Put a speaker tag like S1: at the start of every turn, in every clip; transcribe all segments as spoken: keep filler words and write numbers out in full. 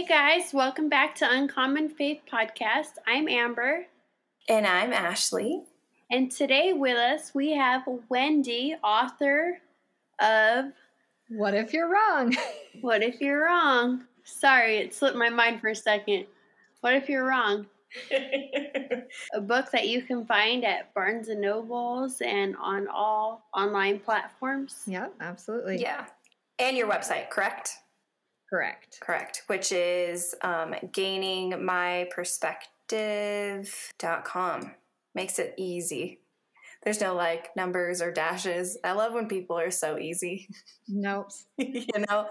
S1: guys, welcome back to Uncommon Faith Podcast. I'm Amber.
S2: And I'm Ashley.
S1: And today with us we have Wendy, author of
S3: What If You're Wrong?
S1: What If You're Wrong? Sorry, it slipped my mind for a second. What If You're Wrong? A book that you can find at Barnes and Nobles and on all online platforms.
S3: Yeah, absolutely.
S2: Yeah. And your website, correct?
S3: Correct.
S2: Correct. Which is um, gaining my perspective dot com. Makes it easy. There's no like numbers or dashes. I love when people are so easy.
S3: Nope.
S2: you know?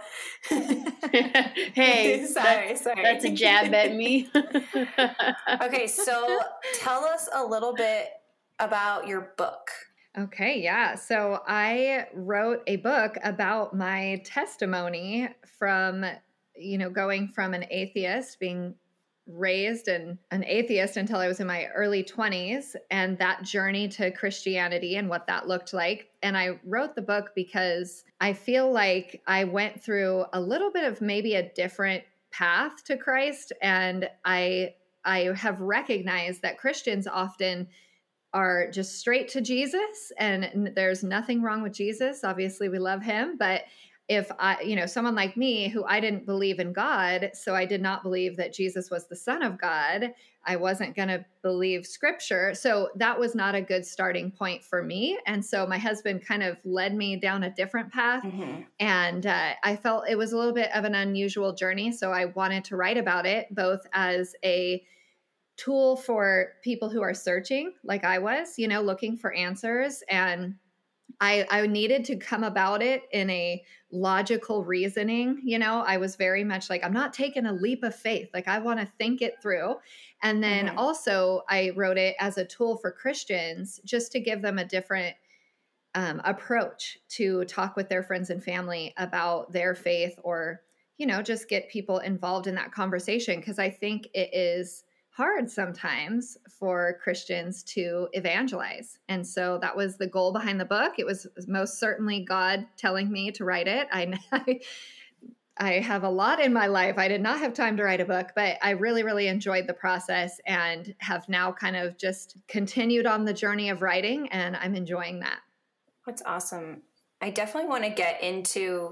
S1: Hey,
S2: sorry,
S1: that's,
S2: sorry.
S1: That's a jab at me.
S2: Okay, so tell us a little bit about your book.
S3: Okay, yeah. So I wrote a book about my testimony from, you know, going from an atheist, being raised and an atheist until I was in my early twenties, and that journey to Christianity and what that looked like. And I wrote the book because I feel like I went through a little bit of maybe a different path to Christ, and I I have recognized that Christians often are just straight to Jesus, and there's nothing wrong with Jesus. Obviously, we love him, but if I, you know, someone like me who I didn't believe in God, so I did not believe that Jesus was the Son of God, I wasn't going to believe scripture. So that was not a good starting point for me. And so my husband kind of led me down a different path.
S2: Mm-hmm.
S3: And uh, I felt it was a little bit of an unusual journey. So I wanted to write about it, both as a tool for people who are searching like I was, you know, looking for answers. And I, I needed to come about it in a logical reasoning. You know, I was very much like, I'm not taking a leap of faith. Like, I want to think it through. And then
S2: Mm-hmm.
S3: also I wrote it as a tool for Christians, just to give them a different um, approach to talk with their friends and family about their faith, or, you know, just get people involved in that conversation. Because I think it is hard sometimes for Christians to evangelize. And so that was the goal behind the book. It was most certainly God telling me to write it. I, I have a lot in my life. I did not have time to write a book, but I really, really enjoyed the process and have now kind of just continued on the journey of writing, and I'm enjoying that.
S2: That's awesome. I definitely want to get into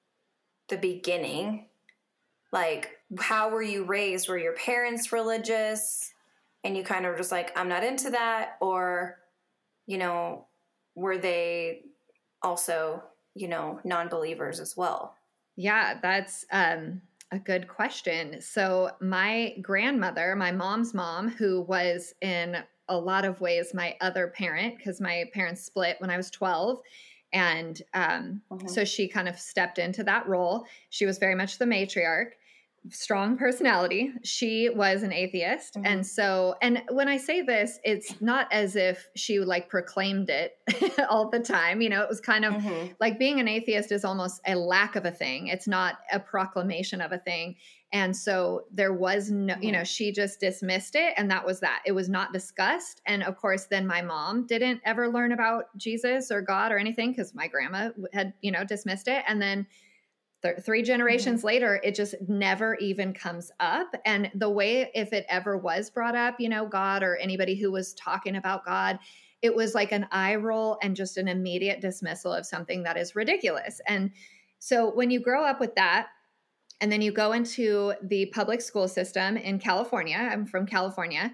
S2: the beginning. Like, how were you raised? Were your parents religious? And you kind of just like, I'm not into that? Or, you know, were they also, you know, non-believers as well?
S3: Yeah, that's um, a good question. So my grandmother, my mom's mom, who was in a lot of ways my other parent, because my parents split when I was twelve. And um,
S2: Mm-hmm.
S3: so she kind of stepped into that role. She was very much the matriarch, strong personality. She was an atheist.
S2: Mm-hmm.
S3: And so, and when I say this, it's not as if she like proclaimed it all the time. You know, it was kind of
S2: Mm-hmm.
S3: like being an atheist is almost a lack of a thing. It's not a proclamation of a thing. And so there was no,
S2: Mm-hmm.
S3: you know, she just dismissed it. And that was that. It was not discussed. And of course, then my mom didn't ever learn about Jesus or God or anything, because my grandma had, you know, dismissed it. And then th- three generations
S2: Mm-hmm.
S3: later, it just never even comes up. And the way, if it ever was brought up, you know, God or anybody who was talking about God, it was like an eye roll and just an immediate dismissal of something that is ridiculous. And so when you grow up with that, and then you go into the public school system in California, I'm from California,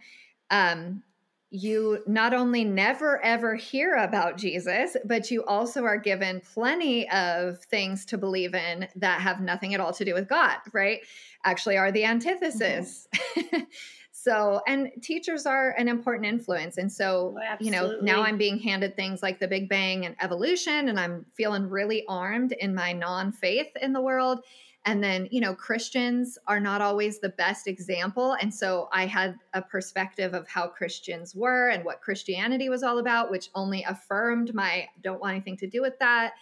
S3: um, you not only never, ever hear about Jesus, but you also are given plenty of things to believe in that have nothing at all to do with God, right? Actually are the antithesis. Mm-hmm. So, and teachers are an important influence. And so,
S1: Oh,
S3: you know,
S1: absolutely.
S3: now I'm being handed things like the Big Bang and evolution, and I'm feeling really armed in my non-faith in the world. And then, you know, Christians are not always the best example. And so I had a perspective of how Christians were and what Christianity was all about, which only affirmed my don't want anything to do with that.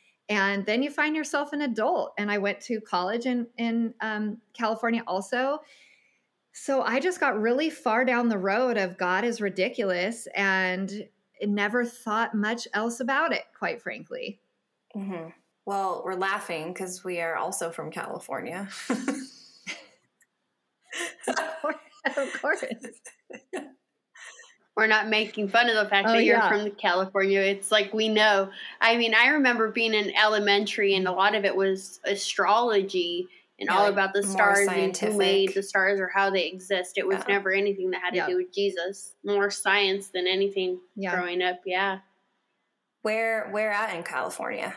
S3: And then you find yourself an adult. And I went to college in, in um, California also. So I just got really far down the road of God is ridiculous and never thought much else about it, quite frankly.
S2: Mm-hmm. Well, we're laughing because we are also from California.
S3: Of course. Of course.
S1: We're not making fun of the fact
S3: Oh,
S1: that you're
S3: yeah.
S1: from California. It's like we know. I mean, I remember being in elementary, and a lot of it was astrology and
S2: Yeah,
S1: all
S2: like
S1: about the
S2: more
S1: stars and who
S2: scientific.
S1: made the stars or how they exist. It was
S2: Yeah.
S1: never anything that had to
S3: Yeah.
S1: do with Jesus. More science than anything
S3: Yeah.
S1: growing up. Yeah.
S2: Where where at in California?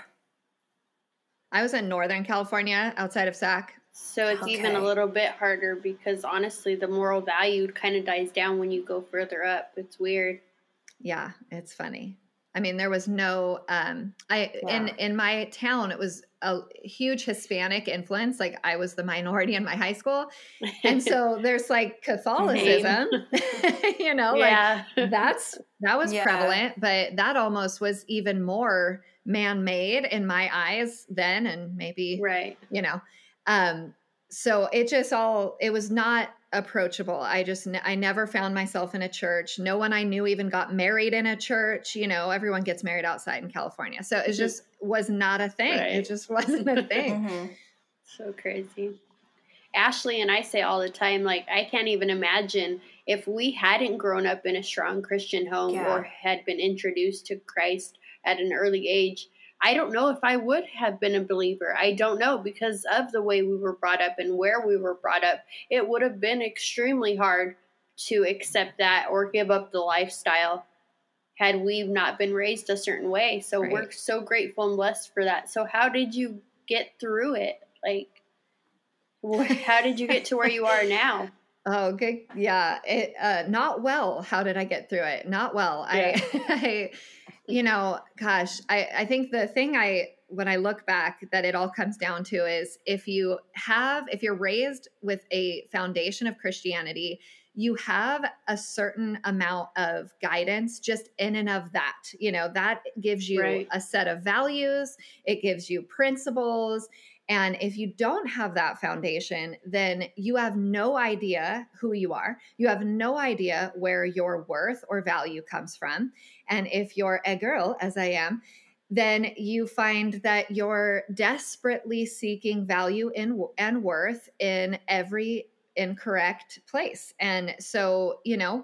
S3: I was in Northern California outside of Sac.
S1: So it's even a
S2: Okay.
S1: little bit harder because honestly, the moral value kind of dies down when you go further up. It's weird.
S3: Yeah, it's funny. I mean, there was no um I in
S2: Yeah.
S3: in my town it was a huge Hispanic influence. Like I was the minority in my high school. And so there's like Catholicism, you know,
S1: yeah.
S3: like that's that was
S2: Yeah.
S3: prevalent, but that almost was even more man-made in my eyes then, and maybe
S1: right.
S3: you know. Um, so it just all, it was not approachable. I just, I never found myself in a church. No one I knew even got married in a church. You know, everyone gets married outside in California. So it just was not a thing.
S1: Right.
S3: It just wasn't a thing.
S2: Mhm.
S1: So crazy. Ashley and I say all the time, like, I can't even imagine if we hadn't grown up in a strong Christian home
S2: Yeah.
S1: or had been introduced to Christ at an early age. I don't know if I would have been a believer. I don't know, because of the way we were brought up and where we were brought up. It would have been extremely hard to accept that or give up the lifestyle had we not been raised a certain way. So
S3: Right.
S1: we're so grateful and blessed for that. So how did you get through it? Like, wh- how did you get to where you are now?
S3: Oh, good. Yeah. It, uh, not well. How did I get through it? Not well.
S1: Yeah.
S3: I, I, you know, gosh, I, I think the thing I, when I look back, that it all comes down to is if you have, if you're raised with a foundation of Christianity, you have a certain amount of guidance just in and of that. You know, that gives you
S1: Right.
S3: a set of values, it gives you principles. And if you don't have that foundation, then you have no idea who you are. You have no idea where your worth or value comes from. And if you're a girl, as I am, then you find that you're desperately seeking value in, and worth in every incorrect place. And so, you know,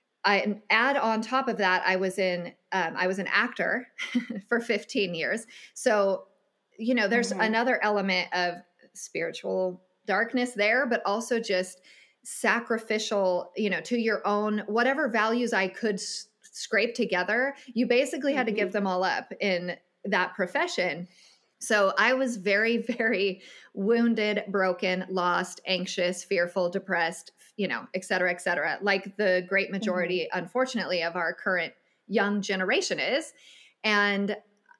S3: I add on top of that, I was in, um, I was an actor for fifteen years. So, you know, there's
S2: Mhm.
S3: another element of spiritual darkness there, but also just sacrificial, you know, to your own, whatever values I could s- scrape together, you basically had to give them all up in that profession. So I was very, very wounded, broken, lost, anxious, fearful, depressed, you know, et cetera, et cetera, like the great majority, unfortunately, of our current young generation is. And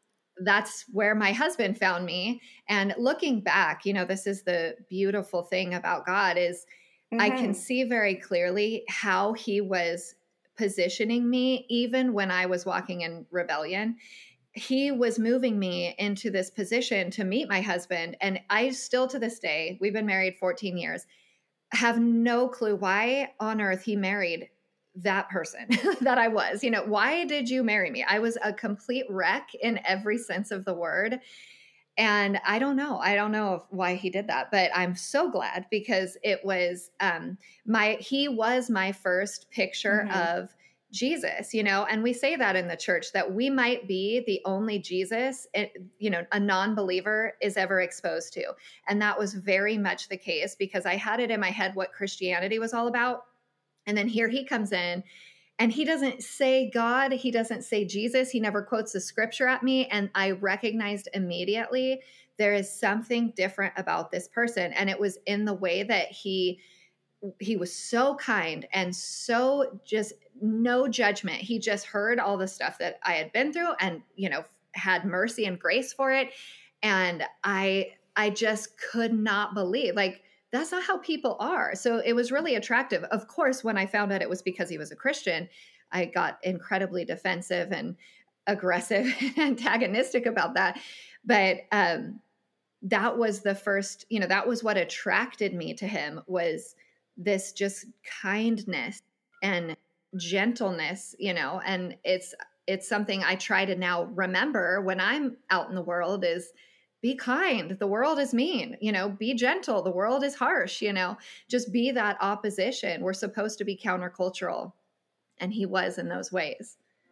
S3: that's where my husband found me. And looking back, you know, this is the beautiful thing about God is I can
S2: Mhm.
S3: see very clearly how he was positioning me even when I was walking in rebellion. He was moving me into this position to meet my husband. And I still, to this day, we've been married fourteen years, have no clue why on earth he married that person that I was. You know, why did you marry me? I was a complete wreck in every sense of the word. And I don't know. I don't know if, why he did that, but I'm so glad because it was um, my, he was my first picture
S2: Mhm.
S3: of Jesus, you know, and we say that in the church that we might be the only Jesus, it, you know, a non-believer is ever exposed to. And that was very much the case because I had it in my head what Christianity was all about. And then here he comes in and he doesn't say God, he doesn't say Jesus, he never quotes the scripture at me. And I recognized immediately there is something different about this person. And it was in the way that he he was so kind and so just no judgment. He just heard all the stuff that I had been through and, you know, had mercy and grace for it. And I I just could not believe, like, that's not how people are. So it was really attractive. Of course, when I found out it was because he was a Christian, I got incredibly defensive and aggressive and antagonistic about that. But um, that was the first, you know, that was what attracted me to him was this just kindness and gentleness, you know, and it's it's something I try to now remember when I'm out in the world is be kind. The world is mean, you know, be gentle. The world is harsh, you know, just be that opposition. We're supposed to be countercultural. And he was in those ways.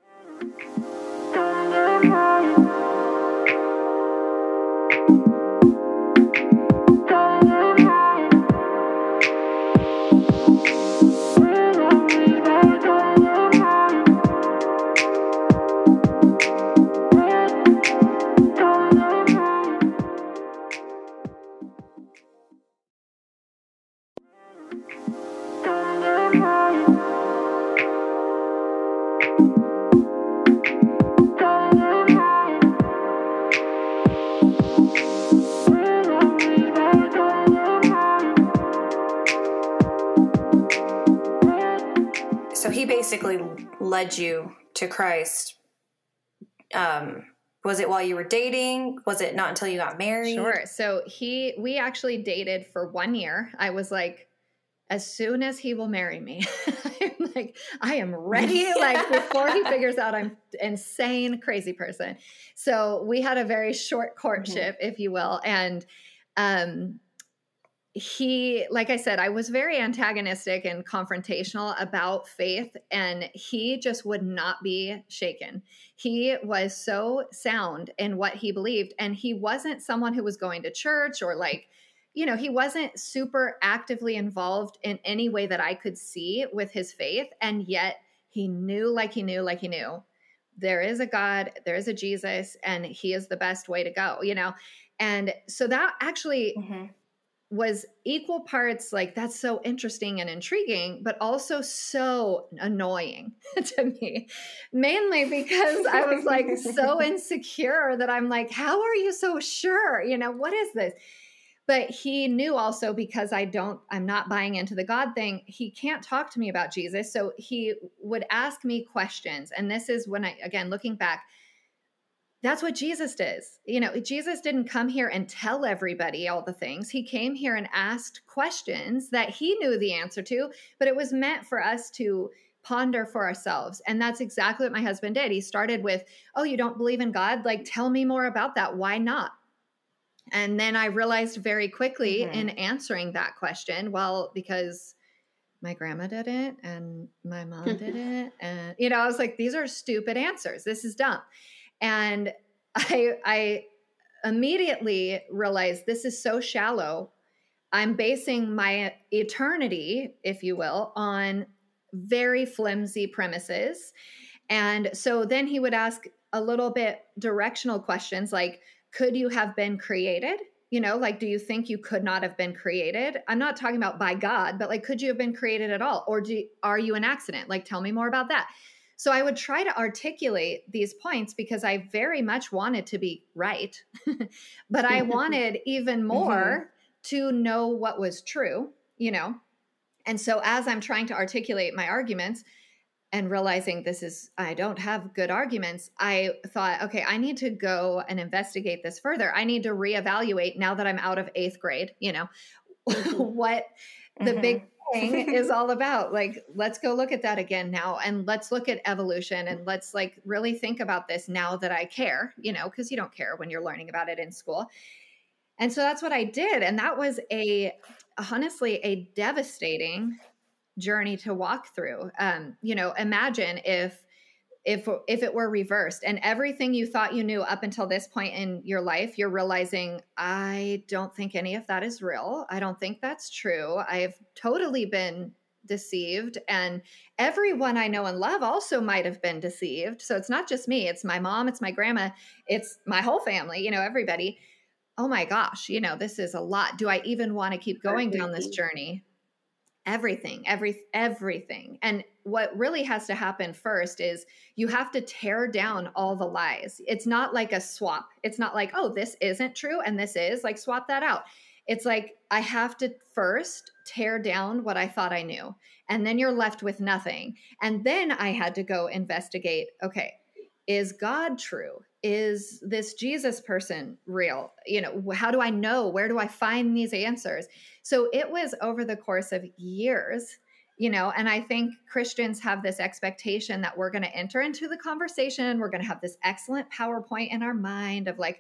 S2: So he basically led you to Christ. Um, was it while you were dating? Was it not until you got married?
S3: Sure. So he, we actually dated for one year. I was like, as soon as he will marry me, I'm like, I am ready. Like before he figures out I'm insane, crazy person. So we had a very short courtship, mm-hmm. if you will. And, um, he, like I said, I was very antagonistic and confrontational about faith, and he just would not be shaken. He was so sound in what he believed, and he wasn't someone who was going to church or like, you know, he wasn't super actively involved in any way that I could see with his faith. And yet he knew, like he knew, like he knew, there is a God, there is a Jesus, and he is the best way to go, you know? And so that actually mm-hmm. was equal parts like, that's so interesting and intriguing, but also so annoying to me, mainly because I was like so insecure that I'm like, how are you so sure? You know, what is this? But he knew also, because I don't, I'm not buying into the God thing. He can't talk to me about Jesus. So he would ask me questions. And this is when I, again, looking back, that's what Jesus does. You know, Jesus didn't come here and tell everybody all the things. He came here and asked questions that he knew the answer to, but it was meant for us to ponder for ourselves. And that's exactly what my husband did. He started with, oh, you don't believe in God? Like, tell me more about that. Why not? And then I realized very quickly mm-hmm. in answering that question, well, because my grandma did it and my mom did it. And, you know, I was like, these are stupid answers. This is dumb. And I, I immediately realized this is so shallow. I'm basing my eternity, if you will, on very flimsy premises. And so then he would ask a little bit directional questions like, could you have been created? You know, like, do you think you could not have been created? I'm not talking about by God, but like, could you have been created at all? Or do, are you an accident? Like, tell me more about that. So I would try to articulate these points because I very much wanted to be right, but I wanted even more mm-hmm. to know what was true, you know? And so as I'm trying to articulate my arguments and realizing this is, I don't have good arguments, I thought, okay, I need to go and investigate this further. I need to reevaluate now that I'm out of eighth grade, you know, what the mm-hmm. big thing is all about. Like, let's go look at that again now. And let's look at evolution and let's like really think about this now that I care, you know, because you don't care when you're learning about it in school. And so that's what I did. And that was a, honestly, a devastating journey to walk through. Um, you know, imagine if, if, if it were reversed and everything you thought you knew up until this point in your life, you're realizing, I don't think any of that is real. I don't think that's true. I've totally been deceived. And everyone I know and love also might have been deceived. So it's not just me. It's my mom. It's my grandma. It's my whole family, you know, everybody. Oh my gosh, you know, this is a lot. Do I even want to keep going down this journey? Everything, every, everything. And what really has to happen first is you have to tear down all the lies. It's not like a swap. It's not like, oh, this isn't true and this is, like, swap that out. It's like, I have to first tear down what I thought I knew. And then you're left with nothing. And then I had to go investigate, okay, is God true? Is this Jesus person real? You know, how do I know? Where do I find these answers? So it was over the course of years, you know, and I think Christians have this expectation that we're going to enter into the conversation. We're going to have this excellent PowerPoint in our mind of like,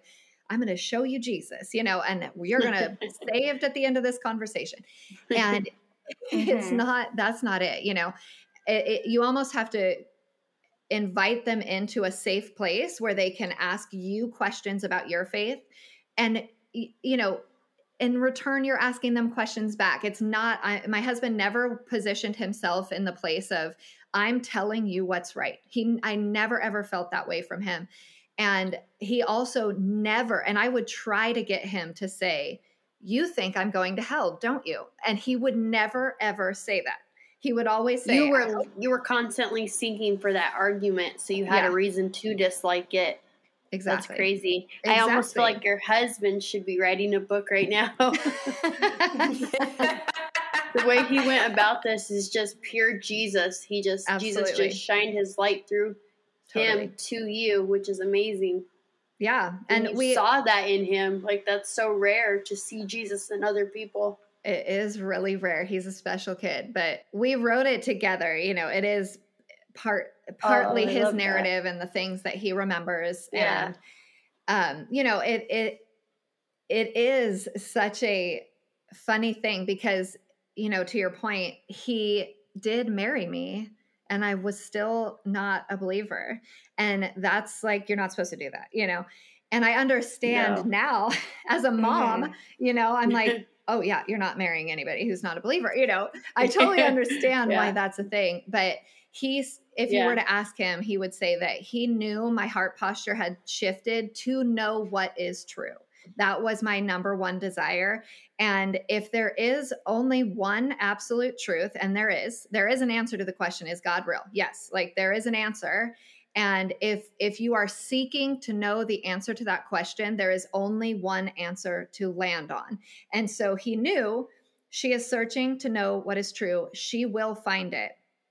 S3: I'm going to show you Jesus, you know, and you're going to be saved at the end of this conversation. And mm-hmm. it's not, that's not it. You know, it, it, you almost have to invite them into a safe place where they can ask you questions about your faith. And, you know, in return, you're asking them questions back. It's not, I, my husband never positioned himself in the place of, I'm telling you what's right. He, I never, ever felt that way from him. And he also never, and I would try to get him to say, you think I'm going to hell, don't you? And he would never, ever say that. He would always say,
S1: you were, you were constantly seeking for that argument. So you had yeah. a reason to dislike it.
S3: Exactly.
S1: That's crazy.
S3: Exactly.
S1: I almost feel like your husband should be writing a book right now. The way he went about this is just pure Jesus. He just, Absolutely. Jesus just shined his light through totally. him to you, which is amazing.
S3: Yeah.
S1: And,
S3: and
S1: we
S3: we
S1: saw that in him. Like, that's so rare to see Jesus in other people.
S3: It is really rare. He's a special kid, but we wrote it together. You know, it is part partly oh, his narrative that. and the things that he remembers.
S1: Yeah.
S3: And, um, you know, it, it, it is such a funny thing because, you know, to your point, he did marry me and I was still not a believer. And that's like, you're not supposed to do that, you know? And I understand no. now as a mom, mm-hmm. you know, I'm like, oh yeah, you're not marrying anybody who's not a believer. You know, I totally understand yeah. why that's a thing, but he's, if you yeah. were to ask him, he would say that he knew my heart posture had shifted to know what is true. That was my number one desire. And if there is only one absolute truth, and there is, there is an answer to the question, is God real? Yes. Like there is an answer. And if, if you are seeking to know the answer to that question, there is only one answer to land on. And so he knew she is searching to know what is true. She will find it.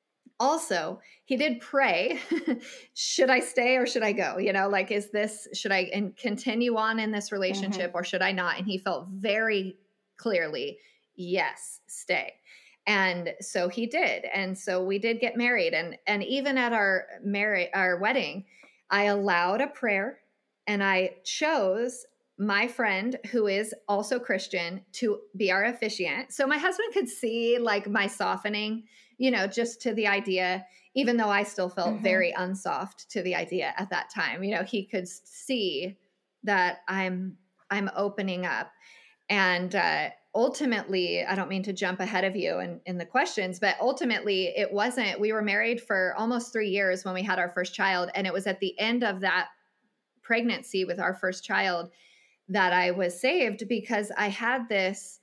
S3: Also, he did pray, should I stay or should I go? You know, like, is this, should I and continue on in this relationship mm-hmm. or should I not? And he felt very clearly, yes, stay. And so he did. And so we did get married. And, and even at our marriage, our wedding, I allowed a prayer and I chose my friend who is also Christian to be our officiant. So my husband could see like my softening, you know, just to the idea, even though I still felt mm-hmm. very unsoft to the idea at that time, you know, he could see that I'm, I'm opening up. And, uh, ultimately, I don't mean to jump ahead of you in, in the questions, but ultimately it wasn't, we were married for almost three years when we had our first child. And it was at the end of that pregnancy with our first child that I was saved because I had this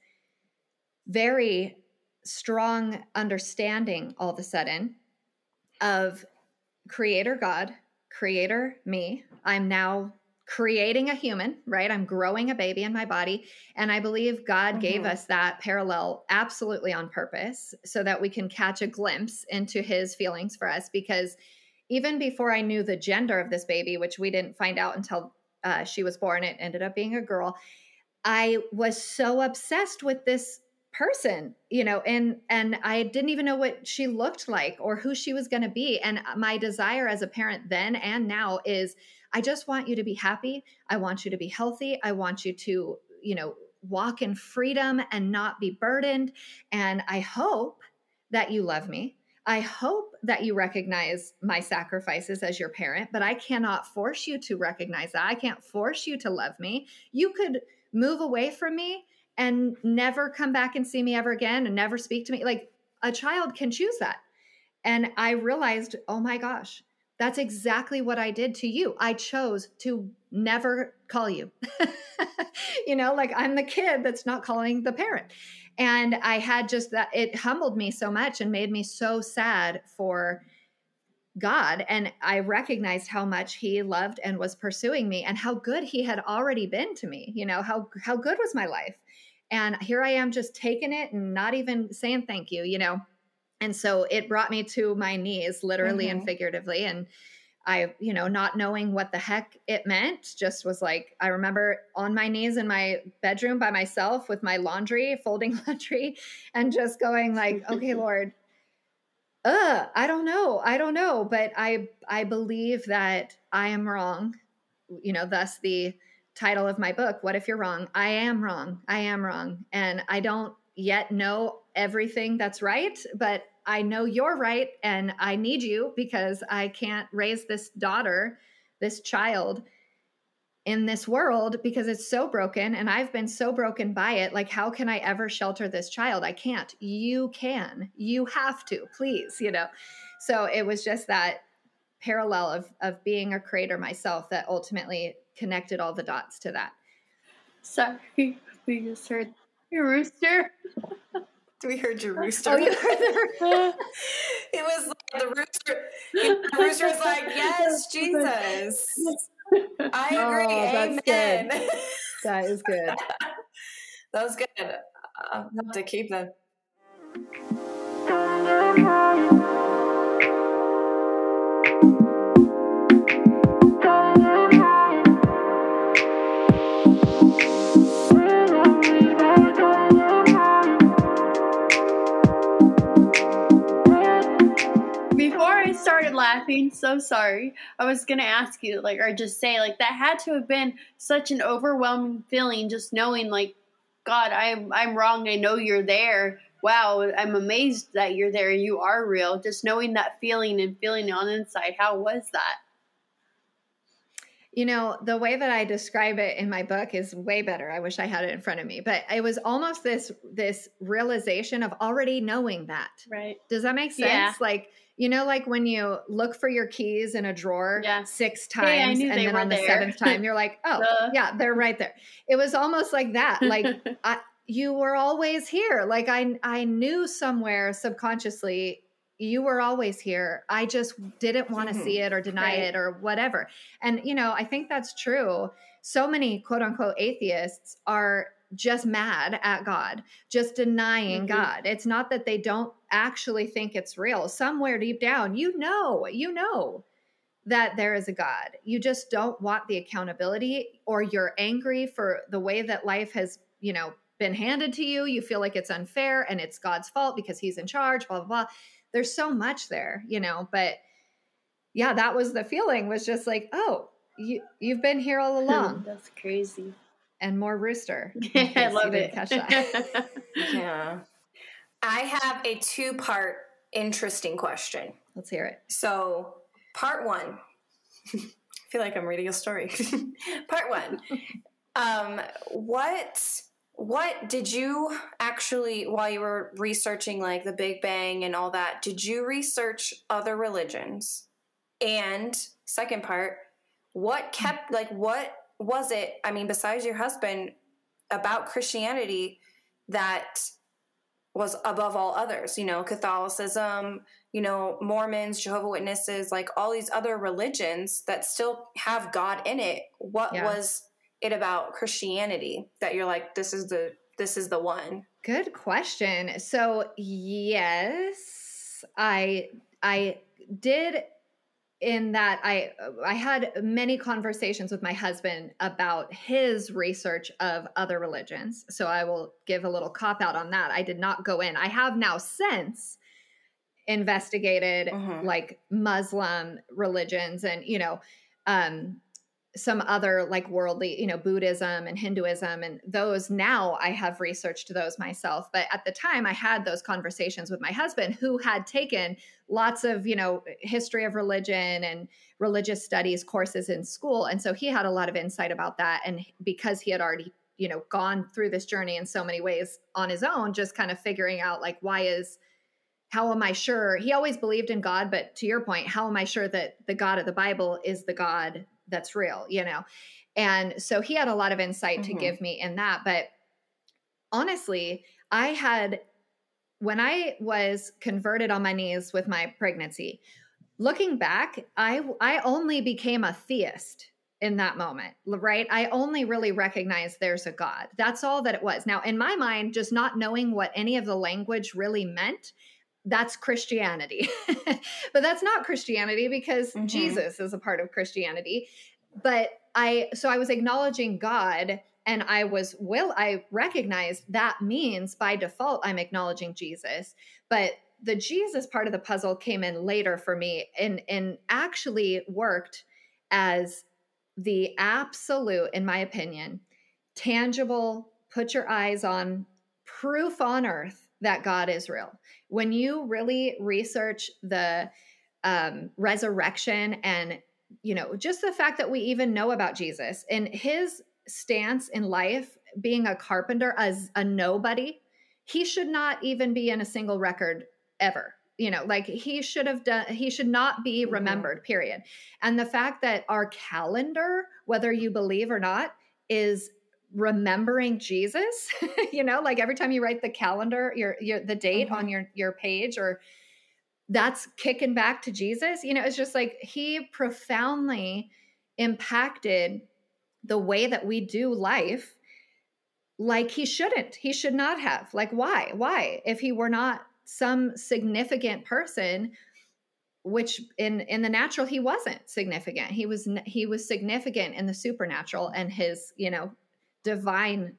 S3: very strong understanding all of a sudden of creator God, creator me. I'm now creating a human, right? I'm growing a baby in my body. And I believe God mm-hmm. gave us that parallel absolutely on purpose so that we can catch a glimpse into his feelings for us. Because even before I knew the gender of this baby, which we didn't find out until uh, she was born, it ended up being a girl. I was so obsessed with this person, you know, and, and I didn't even know what she looked like or who she was going to be. And my desire as a parent then and now is I just want you to be happy. I want you to be healthy. I want you to, you know, walk in freedom and not be burdened. And I hope that you love me. I hope that you recognize my sacrifices as your parent, but I cannot force you to recognize that. I can't force you to love me. You could move away from me and never come back and see me ever again and never speak to me. Like a child can choose that. And I realized, oh my gosh, that's exactly what I did to you. I chose to never call you. You know, like I'm the kid that's not calling the parent. And I had just that, it humbled me so much and made me so sad for God. And I recognized how much he loved and was pursuing me and how good he had already been to me. You know, how, how good was my life? And here I am just taking it and not even saying thank you, you know? And so it brought me to my knees, literally mm-hmm. and figuratively. And I, you know, not knowing what the heck it meant, just was like, I remember on my knees in my bedroom by myself with my laundry, folding laundry, and just going like, okay, Lord, uh, I don't know. I don't know. But I, I believe that I am wrong, you know, thus the title of my book, What If You're Wrong? I am wrong. I am wrong. And I don't yet know everything that's right, but I know you're right. And I need you because I can't raise this daughter, this child in this world because it's so broken and I've been so broken by it. Like, how can I ever shelter this child? I can't. You can. You have to, please, you know? So it was just that parallel of, of being a creator myself that ultimately connected all the dots to that.
S1: Sorry, we just heard your rooster.
S2: We heard your rooster.
S3: Oh, you heard the
S2: It was like the rooster. The rooster was like, yes, Jesus. I agree.
S3: Oh, that's
S2: Amen.
S3: good. That is good.
S2: That was good. I'll have to keep them.
S1: Started laughing, so sorry. I was gonna ask you, like, or just say, like, that had to have been such an overwhelming feeling, just knowing, like, God, I'm I'm wrong. I know you're there. Wow, I'm amazed that you're there. You are real. Just knowing that feeling and feeling it on the inside. How was that?
S3: You know, the way that I describe it in my book is way better. I wish I had it in front of me, but it was almost this this realization of already knowing that.
S1: Right.
S3: Does that make sense?
S1: Yeah.
S3: Like, you know, like when you look for your keys in a drawer
S1: yeah.
S3: six times
S1: hey, I knew
S3: and
S1: they
S3: then
S1: were
S3: on the
S1: there.
S3: seventh time, you're like, oh,
S1: uh.
S3: yeah, they're right there. It was almost like that. Like I, you were always here. Like I, I knew somewhere subconsciously you were always here. I just didn't want to mm-hmm. see it or deny right. it or whatever. And, you know, I think that's true. So many quote unquote atheists are just mad at God, just denying mm-hmm. God. It's not that they don't actually think it's real. Somewhere deep down, you know, you know that there is a God. You just don't want the accountability, or you're angry for the way that life has, you know, been handed to you. You feel like it's unfair and it's God's fault because he's in charge, blah, blah, blah. There's so much there, you know, but yeah, that was the feeling, was just like, oh, you, you've been here all along.
S1: That's crazy.
S3: And more rooster.
S1: I love it.
S3: Catch that.
S2: Yeah. I have a two-part interesting question.
S3: Let's hear it.
S2: So part one, I feel like I'm reading a story. Part one, um, what, what did you actually, while you were researching like the Big Bang and all that, did you research other religions? And second part, what kept, like, what was it, I mean, besides your husband, about Christianity that was above all others? You know, Catholicism, you know, Mormons, Jehovah's Witnesses, like all these other religions that still have God in it. What yeah. was it about Christianity that you're like, this is the, this is the one?
S3: Good question. So yes, I, I did, in that I, I had many conversations with my husband about his research of other religions. So I will give a little cop out on that. I did not go in. I have now since investigated mm-hmm. like Muslim religions and, you know, um, some other like worldly, you know, Buddhism and Hinduism, and those now I have researched those myself. But at the time I had those conversations with my husband, who had taken lots of, you know, history of religion and religious studies courses in school. And so he had a lot of insight about that. And because he had already, you know, gone through this journey in so many ways on his own, just kind of figuring out like, why is, how am I sure? He always believed in God, but to your point, how am I sure that the God of the Bible is the God that's real, you know? And so he had a lot of insight mm-hmm. to give me in that. But honestly, I had, when I was converted on my knees with my pregnancy, looking back, I, I only became a theist in that moment, right? I only really recognized there's a God. That's all that it was. Now, in my mind, just not knowing what any of the language really meant, that's Christianity. But that's not Christianity, because mm-hmm. Jesus is a part of Christianity. But I, so I was acknowledging God, and I was, well, I recognized that means by default, I'm acknowledging Jesus. But the Jesus part of the puzzle came in later for me, and, and actually worked as the absolute, in my opinion, tangible, put your eyes on proof on earth that God is real. When you really research the um, resurrection and, you know, just the fact that we even know about Jesus and his stance in life, being a carpenter, as a nobody, he should not even be in a single record ever. You know, like he should have done, he should not be remembered, mm-hmm. period. And the fact that our calendar, whether you believe or not, is remembering Jesus, you know, like every time you write the calendar, your, your, the date mm-hmm. on your, your page, or that's kicking back to Jesus, you know, it's just like he profoundly impacted the way that we do life. Like he shouldn't, he should not have. Like, why, why, if he were not some significant person, which in, in the natural, he wasn't significant. He was, he was significant in the supernatural and his, you know, divineness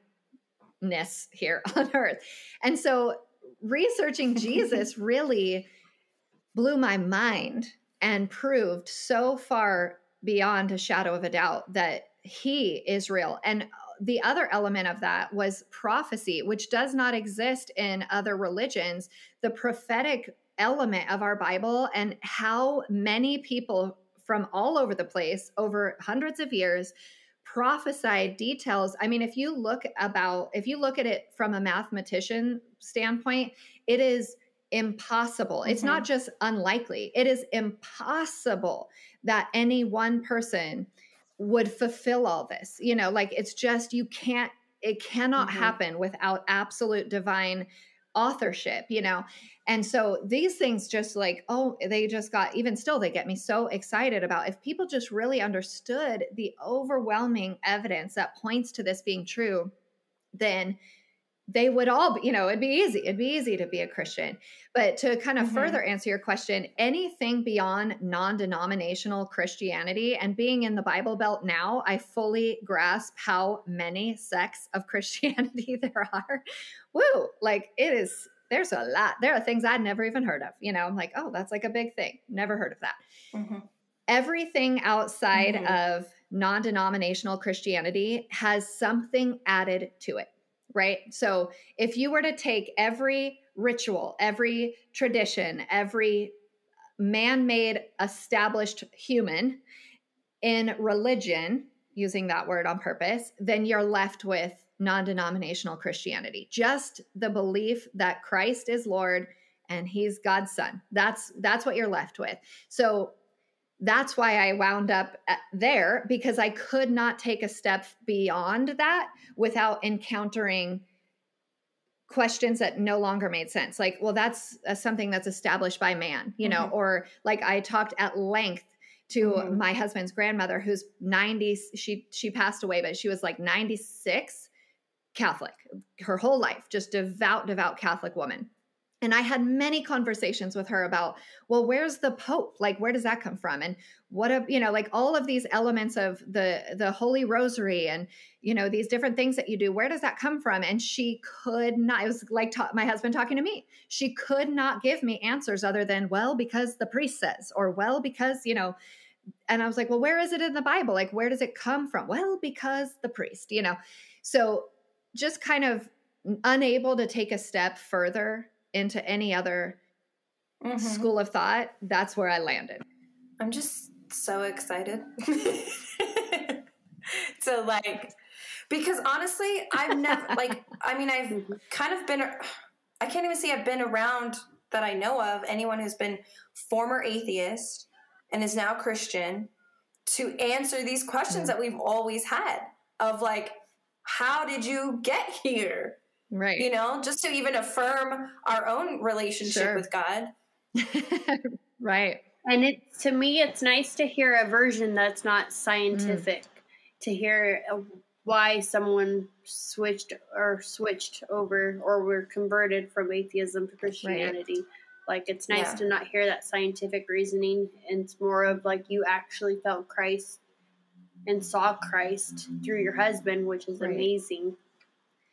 S3: here on earth. And so researching Jesus really blew my mind and proved so far beyond a shadow of a doubt that he is real. And the other element of that was prophecy, which does not exist in other religions. The prophetic element of our Bible and how many people from all over the place over hundreds of years prophesied details. I mean, if you look about, if you look at it from a mathematician standpoint, it is impossible. Mm-hmm. It's not just unlikely. It is impossible that any one person would fulfill all this. You know, like it's just, you can't, it cannot mm-hmm. happen without absolute divine authorship, you know? And so these things just like, oh, they just got, even still, they get me so excited about if people just really understood the overwhelming evidence that points to this being true, then they would all be, you know, it'd be easy. It'd be easy to be a Christian. But to kind of mm-hmm. further answer your question, anything beyond non-denominational Christianity and being in the Bible Belt now, I fully grasp how many sects of Christianity there are. Woo! Like it is, there's a lot. There are things I'd never even heard of. You know, I'm like, oh, that's like a big thing. Never heard of that. Mm-hmm. Everything outside mm-hmm. of non-denominational Christianity has something added to it. Right? So if you were to take every ritual, every tradition, every man-made established human in religion, using that word on purpose, then you're left with non-denominational Christianity. Just the belief that Christ is Lord and he's God's son. That's, that's what you're left with. So that's why I wound up there, because I could not take a step beyond that without encountering questions that no longer made sense. Like, well, that's uh, something that's established by man, you know, mm-hmm. or like I talked at length to mm-hmm. my husband's grandmother, who's ninety. She, she passed away, but she was like ninety-six, Catholic, her whole life, just devout, devout Catholic woman. And I had many conversations with her about, well, where's the Pope? Like, where does that come from? And what, a, you know, like all of these elements of the, the Holy Rosary and, you know, these different things that you do, where does that come from? And she could not, it was like ta- my husband talking to me. She could not give me answers other than, well, because the priest says, or well, because, you know, and I was like, well, where is it in the Bible? Like, where does it come from? Well, because the priest, you know, so just kind of unable to take a step further into any other mm-hmm. school of thought. That's where I landed.
S2: I'm just so excited. So like, because honestly, I've never, like, I mean, I've kind of been, I can't even say I've been around that I know of anyone who's been former atheist and is now Christian to answer these questions mm-hmm. that we've always had of like, how did you get here?
S3: Right.
S2: You know, just to even affirm our own relationship sure. with God.
S3: Right.
S1: And it, to me, it's nice to hear a version that's not scientific, mm. to hear a, why someone switched or switched over or were converted from atheism to Christianity. Right. Like, it's nice yeah. to not hear that scientific reasoning. And it's more of like you actually felt Christ and saw Christ through your husband, which is right. amazing.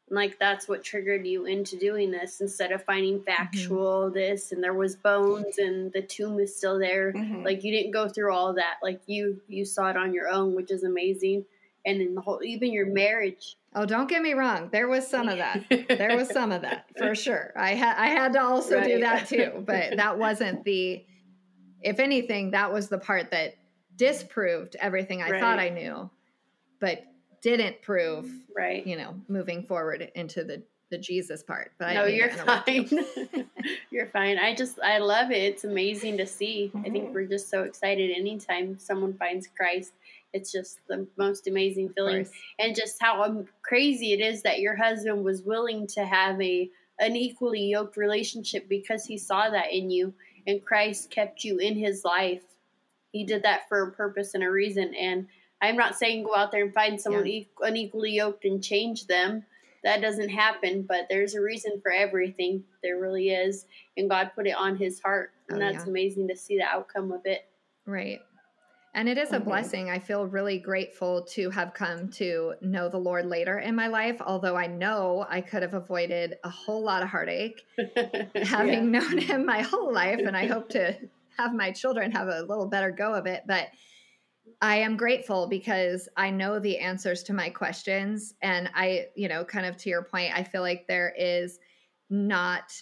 S1: Like, that's what triggered you into doing this instead of finding factual mm-hmm. this and there was bones and the tomb is still there. Mm-hmm. Like, you didn't go through all that. Like, you you saw it on your own, which is amazing. And then the whole, even your marriage.
S3: Oh, don't get me wrong. There was some of that. There was some of that for sure. I had I had to also right. do that too, but that wasn't the. If anything, that was the part that disproved everything I right. thought I knew, but didn't prove. Right. You know, moving forward into the the Jesus part. But
S1: no,
S3: I
S1: you're fine. You're fine. I just I love it. It's amazing to see. Mm-hmm. I think we're just so excited anytime someone finds Christ. It's just the most amazing feeling. And just how um, crazy it is that your husband was willing to have a an equally yoked relationship because he saw that in you and Christ kept you in his life. He did that for a purpose and a reason. And I'm not saying go out there and find someone yeah. e- unequally yoked and change them. That doesn't happen, but there's a reason for everything. There really is. And God put it on his heart. And oh, that's yeah. amazing to see the outcome of it.
S3: Right. And it is a mm-hmm. blessing. I feel really grateful to have come to know the Lord later in my life, although I know I could have avoided a whole lot of heartache having yeah. known him my whole life. And I hope to have my children have a little better go of it. But I am grateful because I know the answers to my questions. And I, you know, kind of to your point, I feel like there is not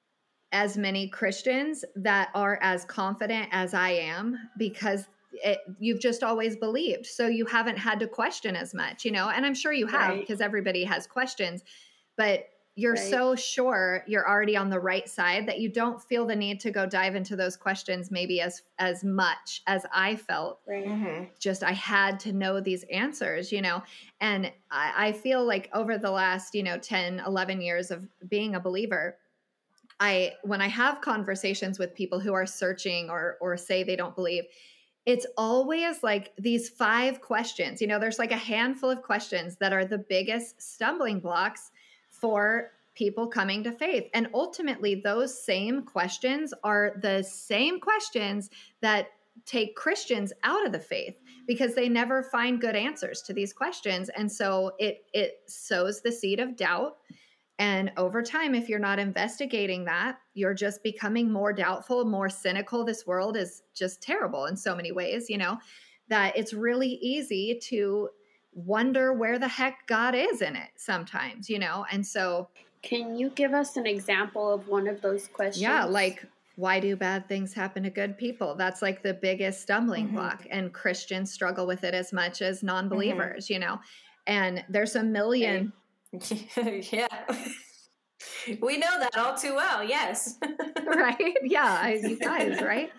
S3: as many Christians that are as confident as I am because It, you've just always believed. So you haven't had to question as much, you know, and I'm sure you have because right. everybody has questions, but you're right. so sure you're already on the right side that you don't feel the need to go dive into those questions maybe as, as much as I felt. Right. Mm-hmm. Just, I had to know these answers, you know, and I, I feel like over the last, you know, ten, eleven years of being a believer, I, when I have conversations with people who are searching or, or say they don't believe, it's always like these five questions, you know, there's like a handful of questions that are the biggest stumbling blocks for people coming to faith. And ultimately those same questions are the same questions that take Christians out of the faith because they never find good answers to these questions. And so it, it sows the seed of doubt. And over time, if you're not investigating that, you're just becoming more doubtful, more cynical. This world is just terrible in so many ways, you know, that it's really easy to wonder where the heck God is in it sometimes, you know? And so.
S1: Can you give us an example of one of those questions?
S3: Yeah, like, why do bad things happen to good people? That's like the biggest stumbling mm-hmm. block. And Christians struggle with it as much as non-believers, mm-hmm. you know? And there's a million...
S2: Right. Yeah. We know that all too well. Yes.
S3: Right. Yeah. I, you guys, right?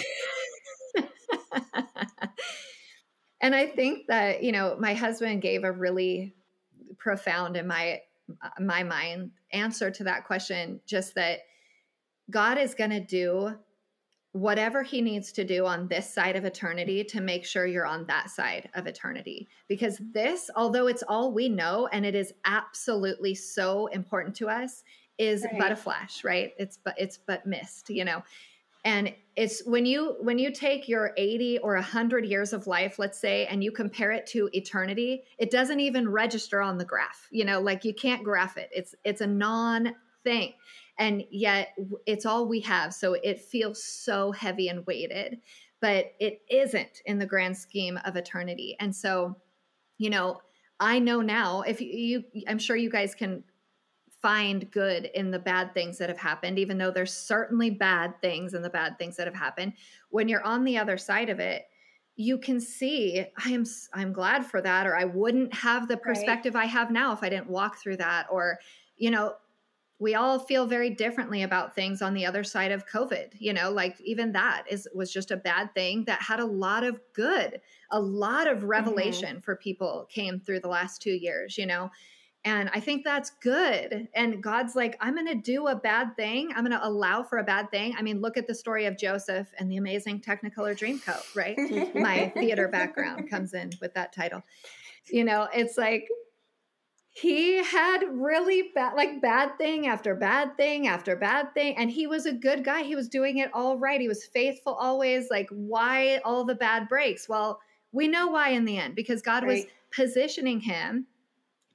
S3: And I think that, you know, my husband gave a really profound in my, my mind answer to that question, just that God is going to do whatever he needs to do on this side of eternity to make sure you're on that side of eternity. Because this, although it's all we know, and it is absolutely so important to us, is right. but a flash, right? It's but it's but mist, you know. And it's when you when you take your eighty or one hundred years of life, let's say, and you compare it to eternity, it doesn't even register on the graph. You know, like you can't graph it. It's it's a non-thing. And yet it's all we have. So it feels so heavy and weighted, but it isn't in the grand scheme of eternity. And so, you know, I know now if you, you I'm sure you guys can find good in the bad things that have happened, even though there's certainly bad things in the bad things that have happened. When you're on the other side of it, you can see, I am, I'm glad for that, or I wouldn't have the perspective right. I have now if I didn't walk through that, or, you know, we all feel very differently about things on the other side of COVID, you know, like even that is, was just a bad thing that had a lot of good, a lot of revelation mm-hmm. for people came through the last two years, you know, and I think that's good. And God's like, I'm going to do a bad thing. I'm going to allow for a bad thing. I mean, look at the story of Joseph and the amazing Technicolor Dreamcoat, right? My theater background comes in with that title. You know, it's like, he had really bad, like bad thing after bad thing after bad thing. And he was a good guy. He was doing it all right. He was faithful always. Like, why all the bad breaks? Well, we know why in the end, because God right. was positioning him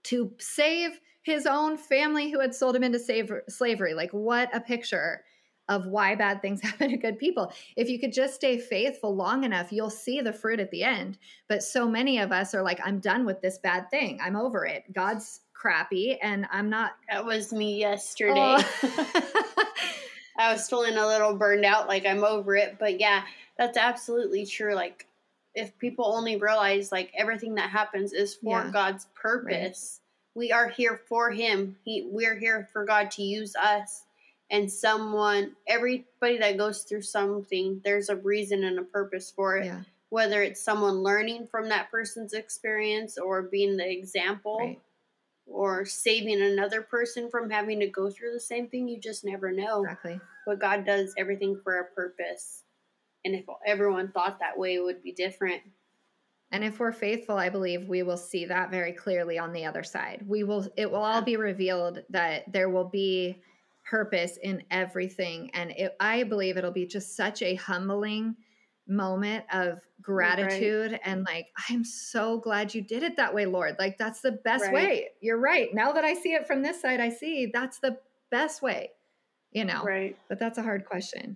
S3: to save his own family who had sold him into slavery. Like, what a picture of why bad things happen to good people. If you could just stay faithful long enough, you'll see the fruit at the end. But so many of us are like, I'm done with this bad thing. I'm over it. God's crappy and I'm not.
S1: That was me yesterday.
S3: Oh.
S1: I was feeling a little burned out, like I'm over it. But yeah, that's absolutely true. Like, if people only realize like everything that happens is for
S3: Yeah.
S1: God's purpose. Right. We are here for him. He, we're here for God to use us. And someone, everybody that goes through something, there's a reason and a purpose for it.
S3: Yeah.
S1: Whether it's someone learning from that person's experience or being the example
S3: Right.
S1: or saving another person from having to go through the same thing, you just never know.
S3: Exactly.
S1: But God does everything for a purpose. And if everyone thought that way, it would be different.
S3: And if we're faithful, I believe we will see that very clearly on the other side. We will, it will all be revealed that there will be purpose in everything. And it, I believe it'll be just such a humbling moment of gratitude. Right. And like, I'm so glad you did it that way, Lord. Like, that's the best
S1: Right.
S3: way. You're right. Now that I see it from this side, I see that's the best way, you know,
S1: Right.
S3: But that's a hard question.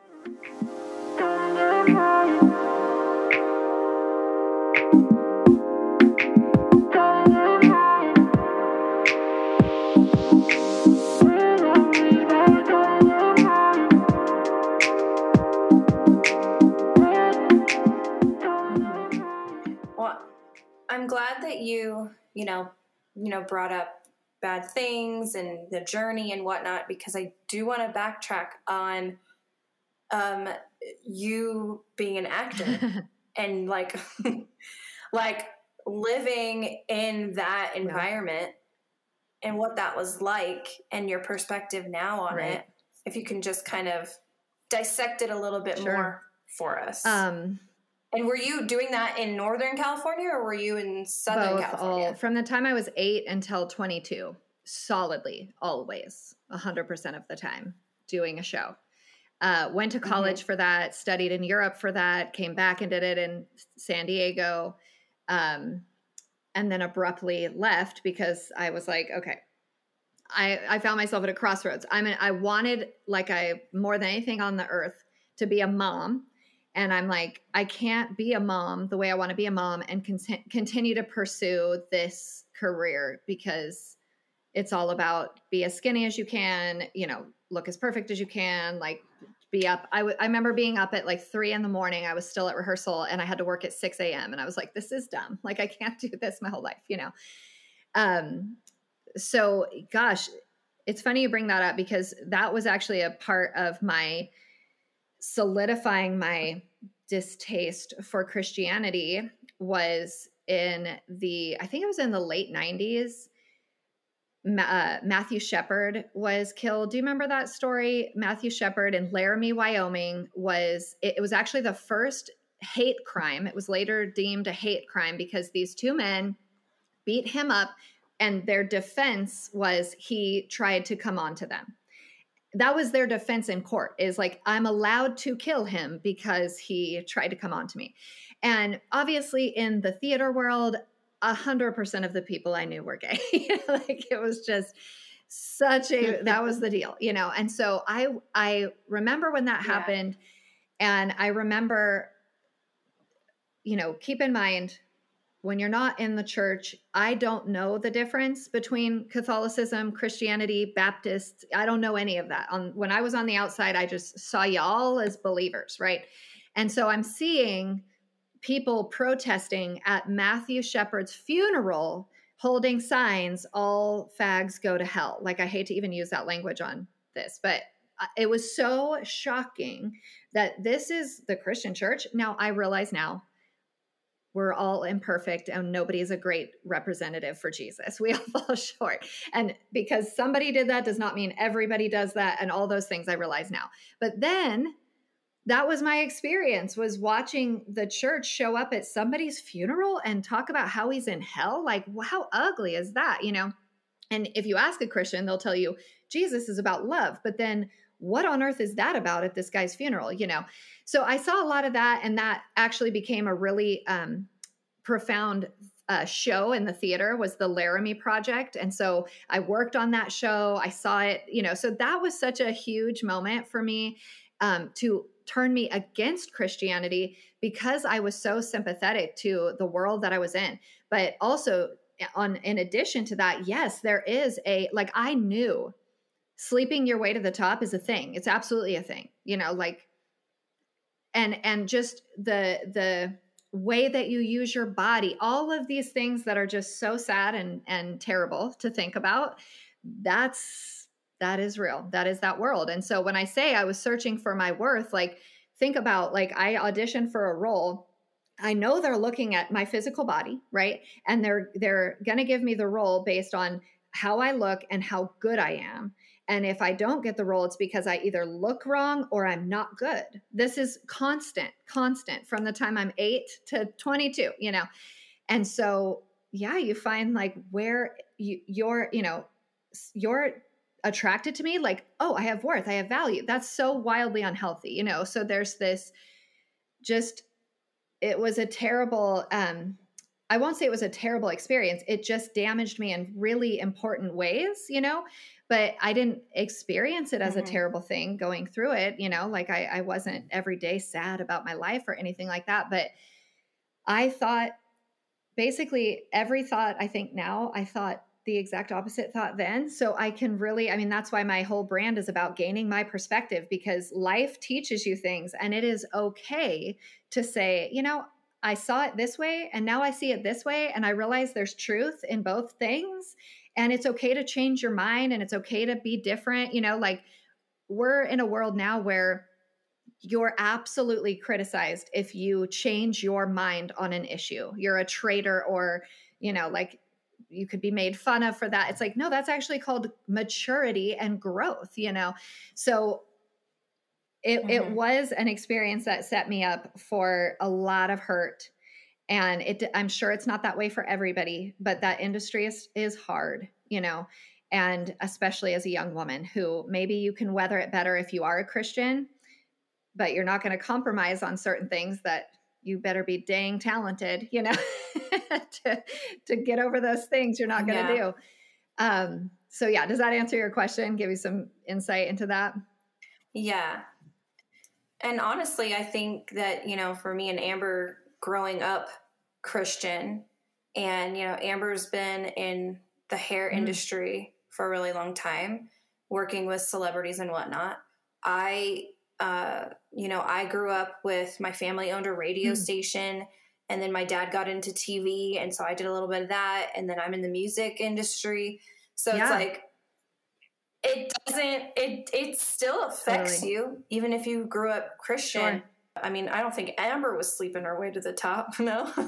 S2: I'm glad that you, you know, you know, brought up bad things and the journey and whatnot, because I do want to backtrack on um, you being an actor and like, like living in that environment yeah. and what that was like and your perspective now on right. it. If you can just kind of dissect it a little bit sure. more for us.
S3: Um,
S2: And were you doing that in Northern California or were you in Southern
S3: both,
S2: California?
S3: All, from the time I was eight until twenty-two, solidly, always, one hundred percent of the time, doing a show. Uh, went to college mm-hmm. for that, studied in Europe for that, came back and did it in San Diego, um, and then abruptly left because I was like, okay, I, I found myself at a crossroads. I mean, I wanted, like I, more than anything on the earth, to be a mom. And I'm like, I can't be a mom the way I want to be a mom and con- continue to pursue this career because it's all about be as skinny as you can, you know, look as perfect as you can, like be up. I, w- I remember being up at like three in the morning. I was still at rehearsal and I had to work at six a.m. And I was like, this is dumb. Like, I can't do this my whole life, you know? Um, so gosh, it's funny you bring that up because that was actually a part of my solidifying my distaste for Christianity was in the, I think it was in the late nineties. Uh, Matthew Shepard was killed. Do you remember that story? Matthew Shepard in Laramie, Wyoming was, it, it was actually the first hate crime. It was later deemed a hate crime because these two men beat him up and their defense was he tried to come on to them. That was their defense in court is like, I'm allowed to kill him because he tried to come on to me. And obviously in the theater world, a hundred percent of the people I knew were gay. Like it was just such a, that was the deal, you know? And so I, I remember when that yeah. happened and I remember, you know, keep in mind, when you're not in the church, I don't know the difference between Catholicism, Christianity, Baptists. I don't know any of that. On, when I was on the outside, I just saw y'all as believers, right? And so I'm seeing people protesting at Matthew Shepard's funeral, holding signs, all fags go to hell. Like, I hate to even use that language on this, but it was so shocking that this is the Christian church. Now, I realize now, we're all imperfect and nobody is a great representative for Jesus. We all fall short. And because somebody did that does not mean everybody does that and all those things I realize now. But then that was my experience, was watching the church show up at somebody's funeral and talk about how he's in hell. Like, how ugly is that, you know? And if you ask a Christian, they'll tell you Jesus is about love. But then what on earth is that about at this guy's funeral, you know? So I saw a lot of that, and that actually became a really um, profound uh, show in the theater was the Laramie Project. And so I worked on that show. I saw it, you know, so that was such a huge moment for me um, to turn me against Christianity because I was so sympathetic to the world that I was in. But also on, in addition to that, yes, there is a, like, I knew sleeping your way to the top is a thing. It's absolutely a thing, you know, like, and, and just the, the, way that you use your body, all of these things that are just so sad and, and terrible to think about, that's, that is real. That is that world. And so when I say I was searching for my worth, like think about, like I auditioned for a role. I know they're looking at my physical body, right? And they're, they're going to give me the role based on how I look and how good I am. And if I don't get the role, it's because I either look wrong or I'm not good. This is constant, constant from the time I'm eight to twenty-two, you know? And so, yeah, you find like where you, you're, you know, you're attracted to me, like, oh, I have worth, I have value. That's so wildly unhealthy, you know? So there's this just, it was a terrible, um, I won't say it was a terrible experience. It just damaged me in really important ways, you know? But I didn't experience it as mm-hmm. a terrible thing going through it. You know, like I, I wasn't every day sad about my life or anything like that. But I thought basically every thought I think now, I thought the exact opposite thought then. So I can really, I mean, that's why my whole brand is about gaining my perspective, because life teaches you things and it is okay to say, you know, I saw it this way and now I see it this way. And I realize there's truth in both things. And it's okay to change your mind and it's okay to be different. You know, like we're in a world now where you're absolutely criticized if you change your mind on an issue. You're a traitor or, you know, like you could be made fun of for that. It's like, no, that's actually called maturity and growth, you know? So it, mm-hmm. it was an experience that set me up for a lot of hurt. And it, I'm sure it's not that way for everybody, but that industry is, is hard, you know, and especially as a young woman who maybe you can weather it better if you are a Christian, but you're not going to compromise on certain things that you better be dang talented, you know, to, to get over those things you're not going to yeah. do. Um, so yeah, does that answer your question? Give you some insight into that?
S2: Yeah. And honestly, I think that, you know, for me and Amber, growing up Christian, and, you know, Amber's been in the hair mm-hmm. industry for a really long time, working with celebrities and whatnot. I, uh, you know, I grew up with my family owned a radio mm-hmm. station, and then my dad got into T V. And so I did a little bit of that. And then I'm in the music industry. So yeah. it's like, it doesn't, it, it still affects totally. you, even if you grew up Christian. Sure. I mean, I don't think Amber was sleeping her way to the top. No. I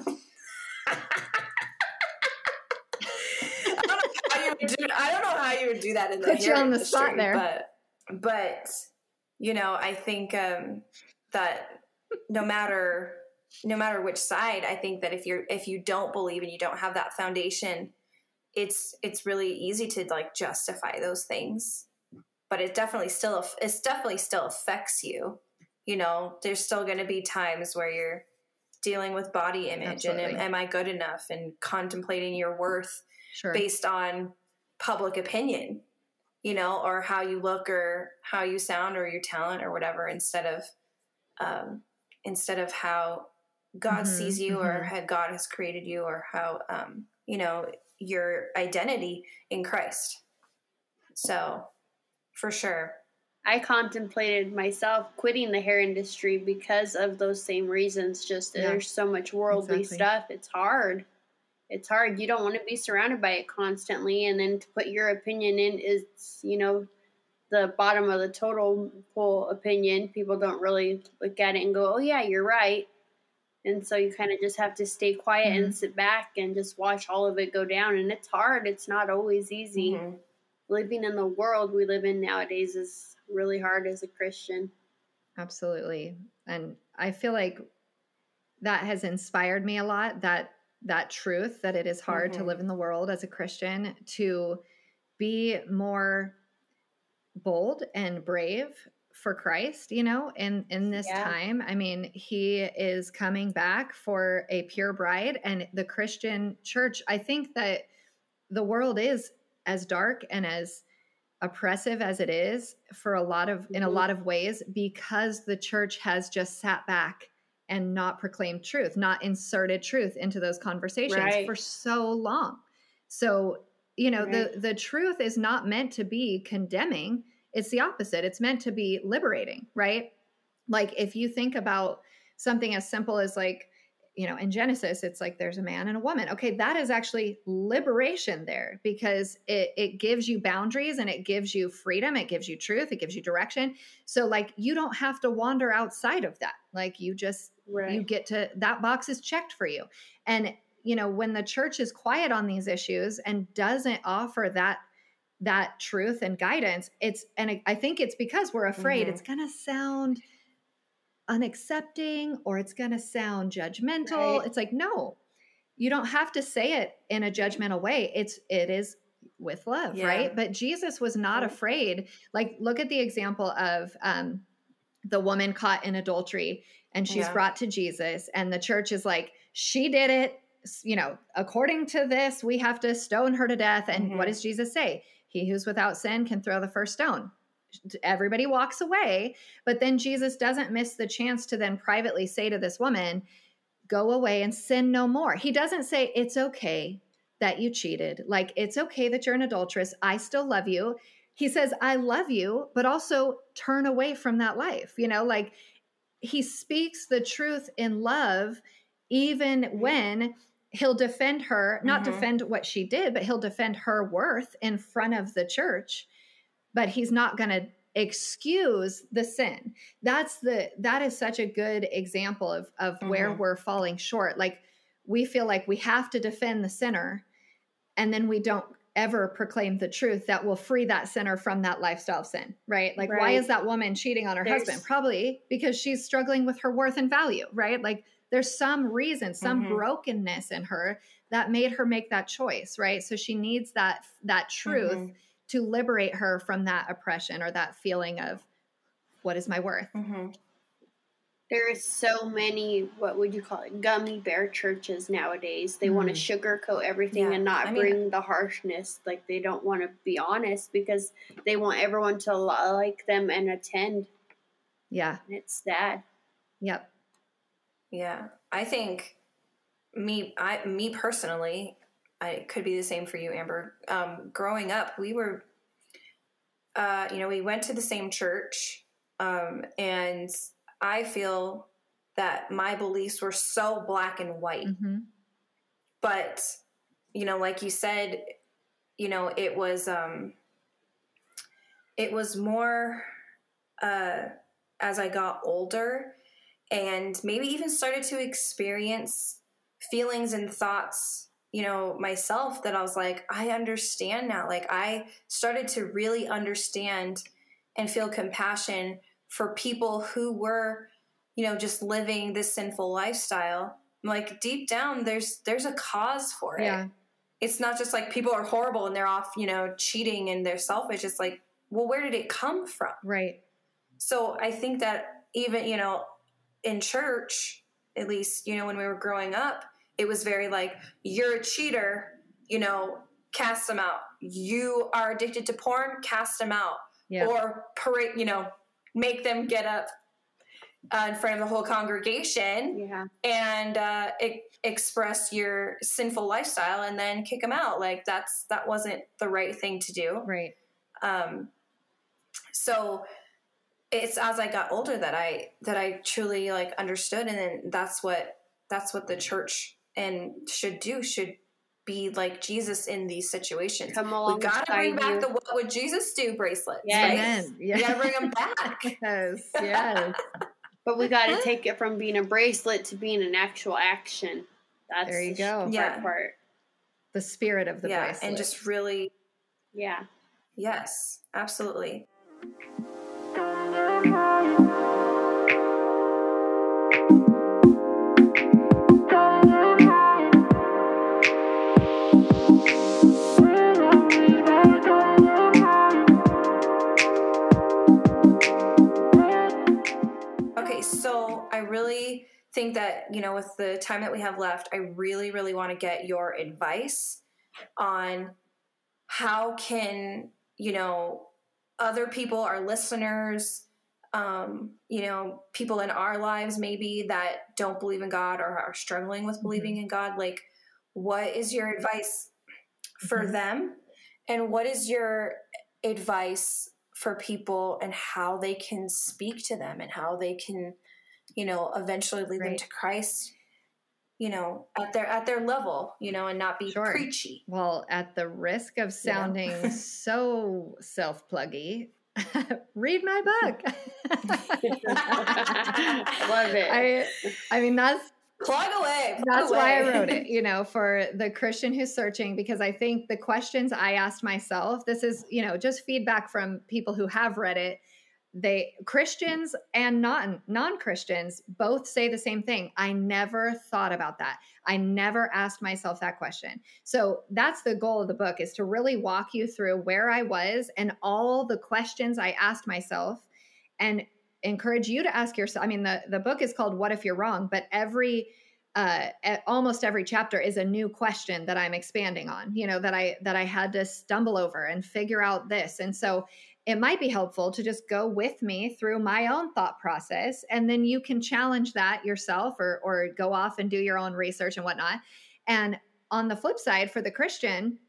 S2: don't know how you would do, I don't know how you would do that in the
S3: Put
S2: hair
S3: you on the
S2: industry,
S3: spot there.
S2: But, but, you know, I think um, that no matter, no matter which side, I think that if you're, if you don't believe and you don't have that foundation, it's, it's really easy to like justify those things, but it definitely still, it's definitely still affects you. You know, there's still going to be times where you're dealing with body image Absolutely. and am, am I good enough, and contemplating your worth sure. based on public opinion, you know, or how you look or how you sound or your talent or whatever, instead of, um, instead of how God mm-hmm, sees you mm-hmm. or how God has created you, or how, um, you know, your identity in Christ. So for sure.
S1: I contemplated myself quitting the hair industry because of those same reasons. Just yeah. there's so much worldly exactly. stuff. It's hard. It's hard. You don't want to be surrounded by it constantly. And then to put your opinion in is, you know, the bottom of the total pole opinion. People don't really look at it and go, oh, yeah, you're right. And so you kind of just have to stay quiet mm-hmm. and sit back and just watch all of it go down. And it's hard. It's not always easy. Mm-hmm. Living in the world we live in nowadays is really hard as a Christian.
S3: Absolutely. And I feel like that has inspired me a lot, that that truth that it is hard mm-hmm. to live in the world as a Christian, to be more bold and brave for Christ, you know, in, in this
S1: Yeah.
S3: time. I mean, he is coming back for a pure bride, and the Christian church, I think that the world is as dark and as oppressive as it is for a lot of, in a
S1: Mhm.
S3: lot of ways, because the church has just sat back and not proclaimed truth, not inserted truth into those conversations
S1: Right.
S3: for so long. So, you know,
S1: Right.
S3: the, the truth is not meant to be condemning. It's the opposite. It's meant to be liberating, right? Like if you think about something as simple as like, you know, in Genesis, it's like there's a man and a woman. Okay, that is actually liberation there, because it, it gives you boundaries and it gives you freedom. It gives you truth. It gives you direction. So like you don't have to wander outside of that. Like you just,
S1: Right.
S3: you get to, that box is checked for you. And, you know, when the church is quiet on these issues and doesn't offer that that truth and guidance, it's, and I think it's because we're afraid
S2: Mhm.
S3: it's going to sound unaccepting or it's going to sound judgmental.
S1: Right.
S3: It's like, no, you don't have to say it in a judgmental way. It's, it is with love,
S2: Yeah.
S3: right? But Jesus was not
S1: Right.
S3: afraid. Like, look at the example of um, the woman caught in adultery, and she's
S2: Yeah.
S3: brought to Jesus, and the church is like, she did it. You know, according to this, we have to stone her to death. And
S2: Mhm.
S3: what does Jesus say? He who's without sin can throw the first stone. Everybody walks away, but then Jesus doesn't miss the chance to then privately say to this woman, go away and sin no more. He doesn't say it's okay that you cheated. Like, it's okay that you're an adulteress. I still love you. He says, I love you, but also turn away from that life. You know, like he speaks the truth in love, even when he'll defend her, not
S2: Mhm.
S3: defend what she did, but he'll defend her worth in front of the church. But he's not going to excuse the sin. That's the, that is such a good example of, of mm-hmm. where we're falling short. Like we feel like we have to defend the sinner, and then we don't ever proclaim the truth that will free that sinner from that lifestyle of sin, right? Like, right. Why is that woman cheating on her there's, husband? Probably because she's struggling with her worth and value, right? Like there's some reason, some mm-hmm. brokenness in her that made her make that choice, right? So she needs that, that truth mm-hmm. to liberate her from that oppression or that feeling of what is my worth?
S2: Mm-hmm.
S1: There's so many, what would you call it, gummy bear churches nowadays. They mm. want to sugarcoat everything yeah. and not I bring mean, the harshness. Like they don't want to be honest because they want everyone to like them and attend.
S3: Yeah.
S1: And it's sad.
S3: Yep.
S2: Yeah. I think me, I, me personally, I, it could be the same for you, Amber. Um, growing up, we were, uh, you know, we went to the same church, um, and I feel that my beliefs were so black and white,
S3: mm-hmm.
S2: but, you know, like you said, you know, it was, um, it was more, uh, as I got older and maybe even started to experience feelings and thoughts, you know, myself, that I was like, I understand now. Like I started to really understand and feel compassion for people who were, you know, just living this sinful lifestyle. Like deep down, there's, there's a cause for it.
S3: Yeah.
S2: It's not just like people are horrible and they're off, you know, cheating and they're selfish. It's like, well, where did it come from?
S3: Right.
S2: So I think that even, you know, in church, at least, you know, when we were growing up, it was very like, you're a cheater, you know, cast them out. You are addicted to porn, cast them out.
S3: Yeah.
S2: Or parade, you know, make them get up uh, in front of the whole congregation
S1: yeah.
S2: and uh, e- express your sinful lifestyle and then kick them out. Like that's, that wasn't the right thing to do.
S3: Right.
S2: Um, so it's as I got older that I, that I truly like understood. And then that's what, that's what the church and should do, should be like Jesus in these situations.
S1: Come along,
S2: we got to bring back you. the what would Jesus do bracelets,
S1: yes.
S2: right?
S3: Amen. Yes.
S2: We got to bring them back.
S3: Yes, yes.
S1: But we got to take it from being a bracelet to being an actual action. That's
S3: there you
S1: the
S3: go.
S2: Yeah.
S1: part.
S3: The spirit of the
S2: yeah,
S3: bracelet.
S2: And just really.
S1: Yeah.
S2: Yes, absolutely. think that, you know, with the time that we have left, I really, really want to get your advice on how can, you know, other people, our listeners, um, you know, people in our lives maybe that don't believe in God or are struggling with believing mm-hmm. in God, like, what is your advice for mm-hmm. them? And what is your advice for people and how they can speak to them and how they can, you know, eventually lead right. them to Christ, you know, at their, at their level, you know, and not be sure. preachy.
S3: Well, at the risk of sounding you know? so self-pluggy, read my book.
S1: Love it.
S3: I, I mean, that's,
S2: Plug away. Plug
S3: That's
S2: away.
S3: why I wrote it, you know, for the Christian who's searching, because I think the questions I asked myself, this is, you know, just feedback from people who have read it. They, Christians and non, non-Christians both say the same thing. I never thought about that. I never asked myself that question. So that's the goal of the book, is to really walk you through where I was and all the questions I asked myself, and encourage you to ask yourself. I mean, the, the book is called What If You're Wrong, but every, uh, almost every chapter is a new question that I'm expanding on, you know, that I, that I had to stumble over and figure out this. And so it might be helpful to just go with me through my own thought process. And then you can challenge that yourself, or, or go off and do your own research and whatnot. And on the flip side, for the Christian,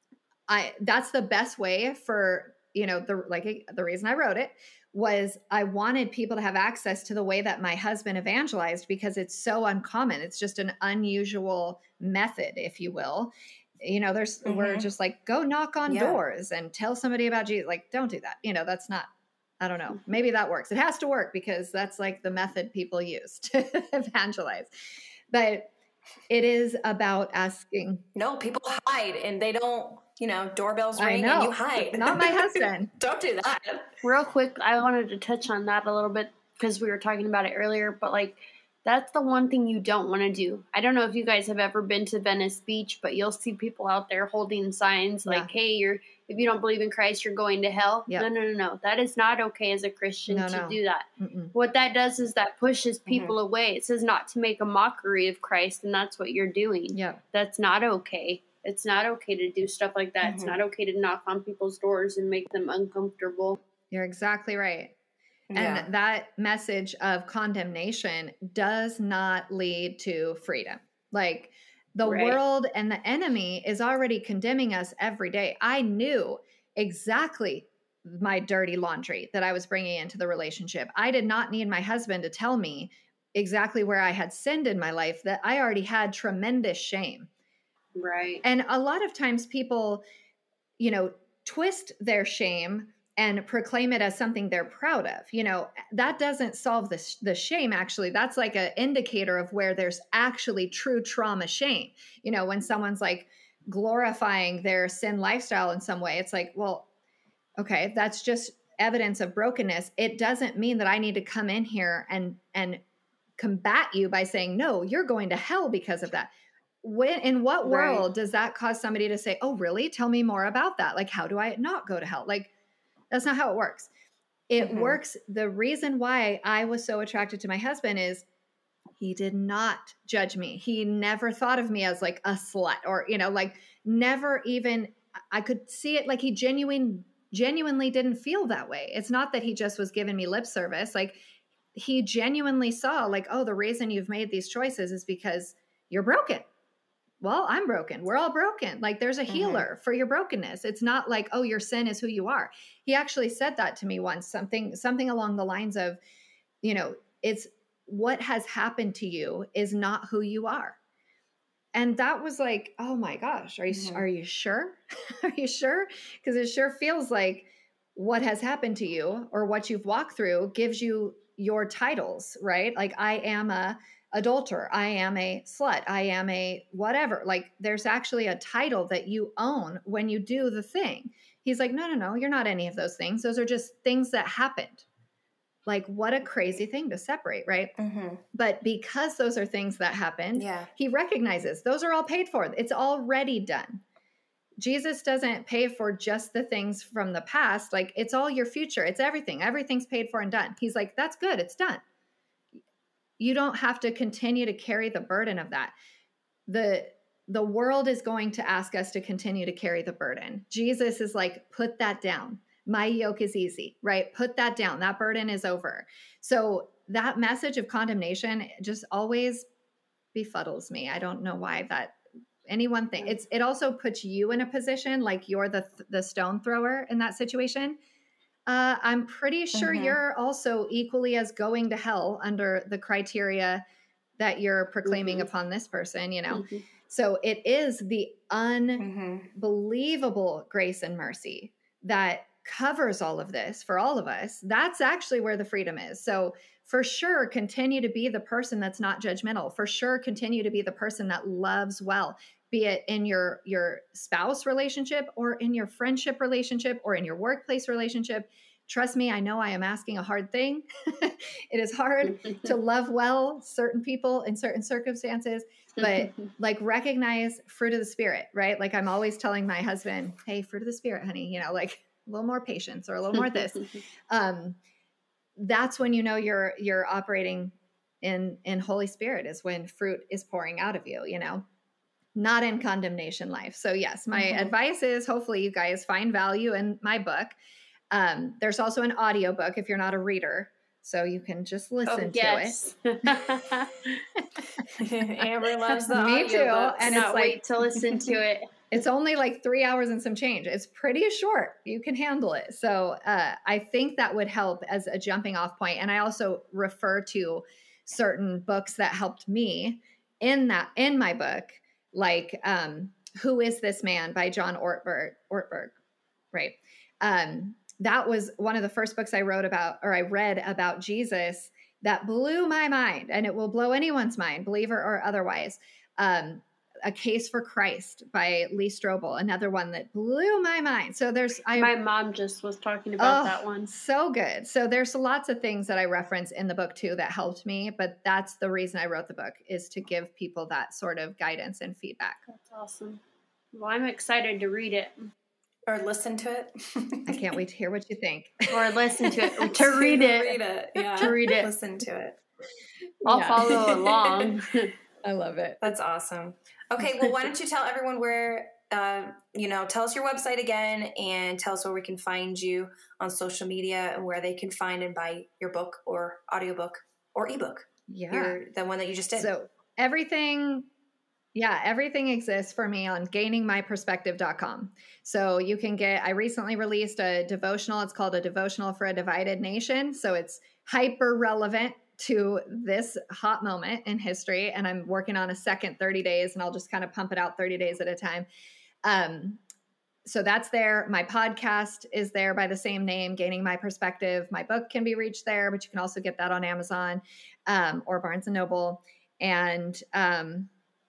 S3: I, that's the best way for, you know, the, like the reason I wrote it was I wanted people to have access to the way that my husband evangelized, because it's so uncommon. It's just an unusual method, if you will. You know, there's, mm-hmm. we're just like, go knock on yeah. doors and tell somebody about Jesus. Like, don't do that. You know, that's not, I don't know. Maybe that works. It has to work because that's like the method people use to evangelize. But it is about asking.
S2: No, people hide and they don't, you know, doorbells ring and you hide.
S3: Not my husband.
S2: Don't do that.
S1: Real quick, I wanted to touch on that a little bit because we were talking about it earlier, but like, that's the one thing you don't want to do. I don't know if you guys have ever been to Venice Beach, but you'll see people out there holding signs yeah. like, hey, you're if you don't believe in Christ, you're going to hell. Yep. No, no, no, no. That is not okay as a Christian no, to no. do that. Mm-mm. What that does is that pushes people mm-hmm. away. It says not to make a mockery of Christ, and that's what you're doing.
S3: Yep.
S1: That's not okay. It's not okay to do stuff like that. Mm-hmm. It's not okay to knock on people's doors and make them uncomfortable.
S3: You're exactly right. Yeah. And that message of condemnation does not lead to freedom. Like the right. world and the enemy is already condemning us every day. I knew exactly my dirty laundry that I was bringing into the relationship. I did not need my husband to tell me exactly where I had sinned in my life, that I already had tremendous shame.
S1: Right.
S3: And a lot of times people, you know, twist their shame and proclaim it as something they're proud of. You know, that doesn't solve the, sh- the shame. Actually, that's like an indicator of where there's actually true trauma shame. You know, when someone's like glorifying their sin lifestyle in some way, it's like, well, okay, that's just evidence of brokenness. It doesn't mean that I need to come in here and, and combat you by saying, no, you're going to hell because of that. When, in what world right. does that cause somebody to say, oh, really? Tell me more about that. Like, how do I not go to hell? Like, that's not how it works. It mm-hmm. works. The reason why I was so attracted to my husband is he did not judge me. He never thought of me as like a slut or, you know, like never even, I could see it like he genuine, genuinely didn't feel that way. It's not that he just was giving me lip service. Like he genuinely saw like, oh, the reason you've made these choices is because you're broken. Well, I'm broken. We're all broken. Like there's a healer mm-hmm. for your brokenness. It's not like, oh, your sin is who you are. He actually said that to me once, something, something along the lines of, you know, it's what has happened to you is not who you are. And that was like, oh my gosh, are you, mm-hmm. are you sure? Are you sure? Because it sure feels like what has happened to you or what you've walked through gives you your titles, right? Like I am a adulterer, I am a slut, I am a whatever. Like there's actually a title that you own when you do the thing. He's like, no, no, no, you're not any of those things. Those are just things that happened. Like what a crazy thing to separate, right? Mm-hmm. But because those are things that happened,
S2: yeah.
S3: he recognizes those are all paid for. It's already done. Jesus doesn't pay for just the things from the past. Like it's all your future. It's everything. Everything's paid for and done. He's like, that's good. It's done. you don't have to continue to carry the burden of that. The the world is going to ask us to continue to carry the burden. Jesus is like, put that down. My yoke is easy, right? Put that down. That burden is over. So that message of condemnation just always befuddles me. I don't know why that any one thing. It's it also puts you in a position like you're the the stone thrower in that situation. Uh, I'm pretty sure mm-hmm. you're also equally as going to hell under the criteria that you're proclaiming mm-hmm. upon this person, you know? Mm-hmm. So it is the unbelievable mm-hmm. grace and mercy that covers all of this for all of us. That's actually where the freedom is. So for sure, continue to be the person that's not judgmental. For sure, continue to be the person that loves well, be it in your, your spouse relationship or in your friendship relationship or in your workplace relationship. Trust me, I know I am asking a hard thing. It is hard to love well certain people in certain circumstances, but like recognize fruit of the spirit, right? Like I'm always telling my husband, hey, fruit of the spirit, honey, you know, like a little more patience or a little more this. Um, that's when you know you're you're operating in in Holy Spirit, is when fruit is pouring out of you, you know, not in condemnation life. So yes, my mm-hmm. advice is hopefully you guys find value in my book. Um, there's also an audiobook if you're not a reader, so you can just listen
S1: oh, yes.
S3: to it.
S2: Amber loves the
S3: Me too.
S1: And
S3: And
S1: not
S3: it's
S1: wait
S3: like,
S1: to listen to it.
S3: It's only like three hours and some change. It's pretty short. You can handle it. So uh, I think that would help as a jumping off point. And I also refer to certain books that helped me in that, in my book, like um, Who is This Man by John Ortberg, Ortberg, right? Um, that was one of the first books I wrote about, or I read about Jesus that blew my mind, and it will blow anyone's mind, believer or otherwise. Um, A Case for Christ by Lee Strobel, another one that blew my mind. So there's, I,
S1: my mom just was talking about
S3: oh,
S1: that one.
S3: So good. So there's lots of things that I reference in the book too that helped me, but that's the reason I wrote the book, is to give people that sort of guidance and feedback.
S1: That's awesome. Well, I'm excited to read it.
S2: Or listen to it.
S3: I can't wait to hear what you think.
S1: Or listen to it. Or to read it.
S2: read it. Yeah.
S1: To read it.
S2: Listen to it.
S1: I'll
S3: yeah.
S1: follow along.
S3: I love it.
S2: That's awesome. Okay, well, why don't you tell everyone where, uh, you know, tell us your website again, and tell us where we can find you on social media and where they can find and buy your book or audiobook or ebook.
S3: Yeah.
S2: Your, the one that you just did.
S3: So everything, yeah, everything exists for me on gaining my perspective dot com. So you can get, I recently released a devotional. It's called A Devotional for a Divided Nation. So it's hyper relevant to this hot moment in history. And I'm working on a second thirty days, and I'll just kind of pump it out thirty days at a time. Um, so that's there. My podcast is there by the same name, Gaining My Perspective. My book can be reached there, but you can also get that on Amazon um, or Barnes and Noble. And um,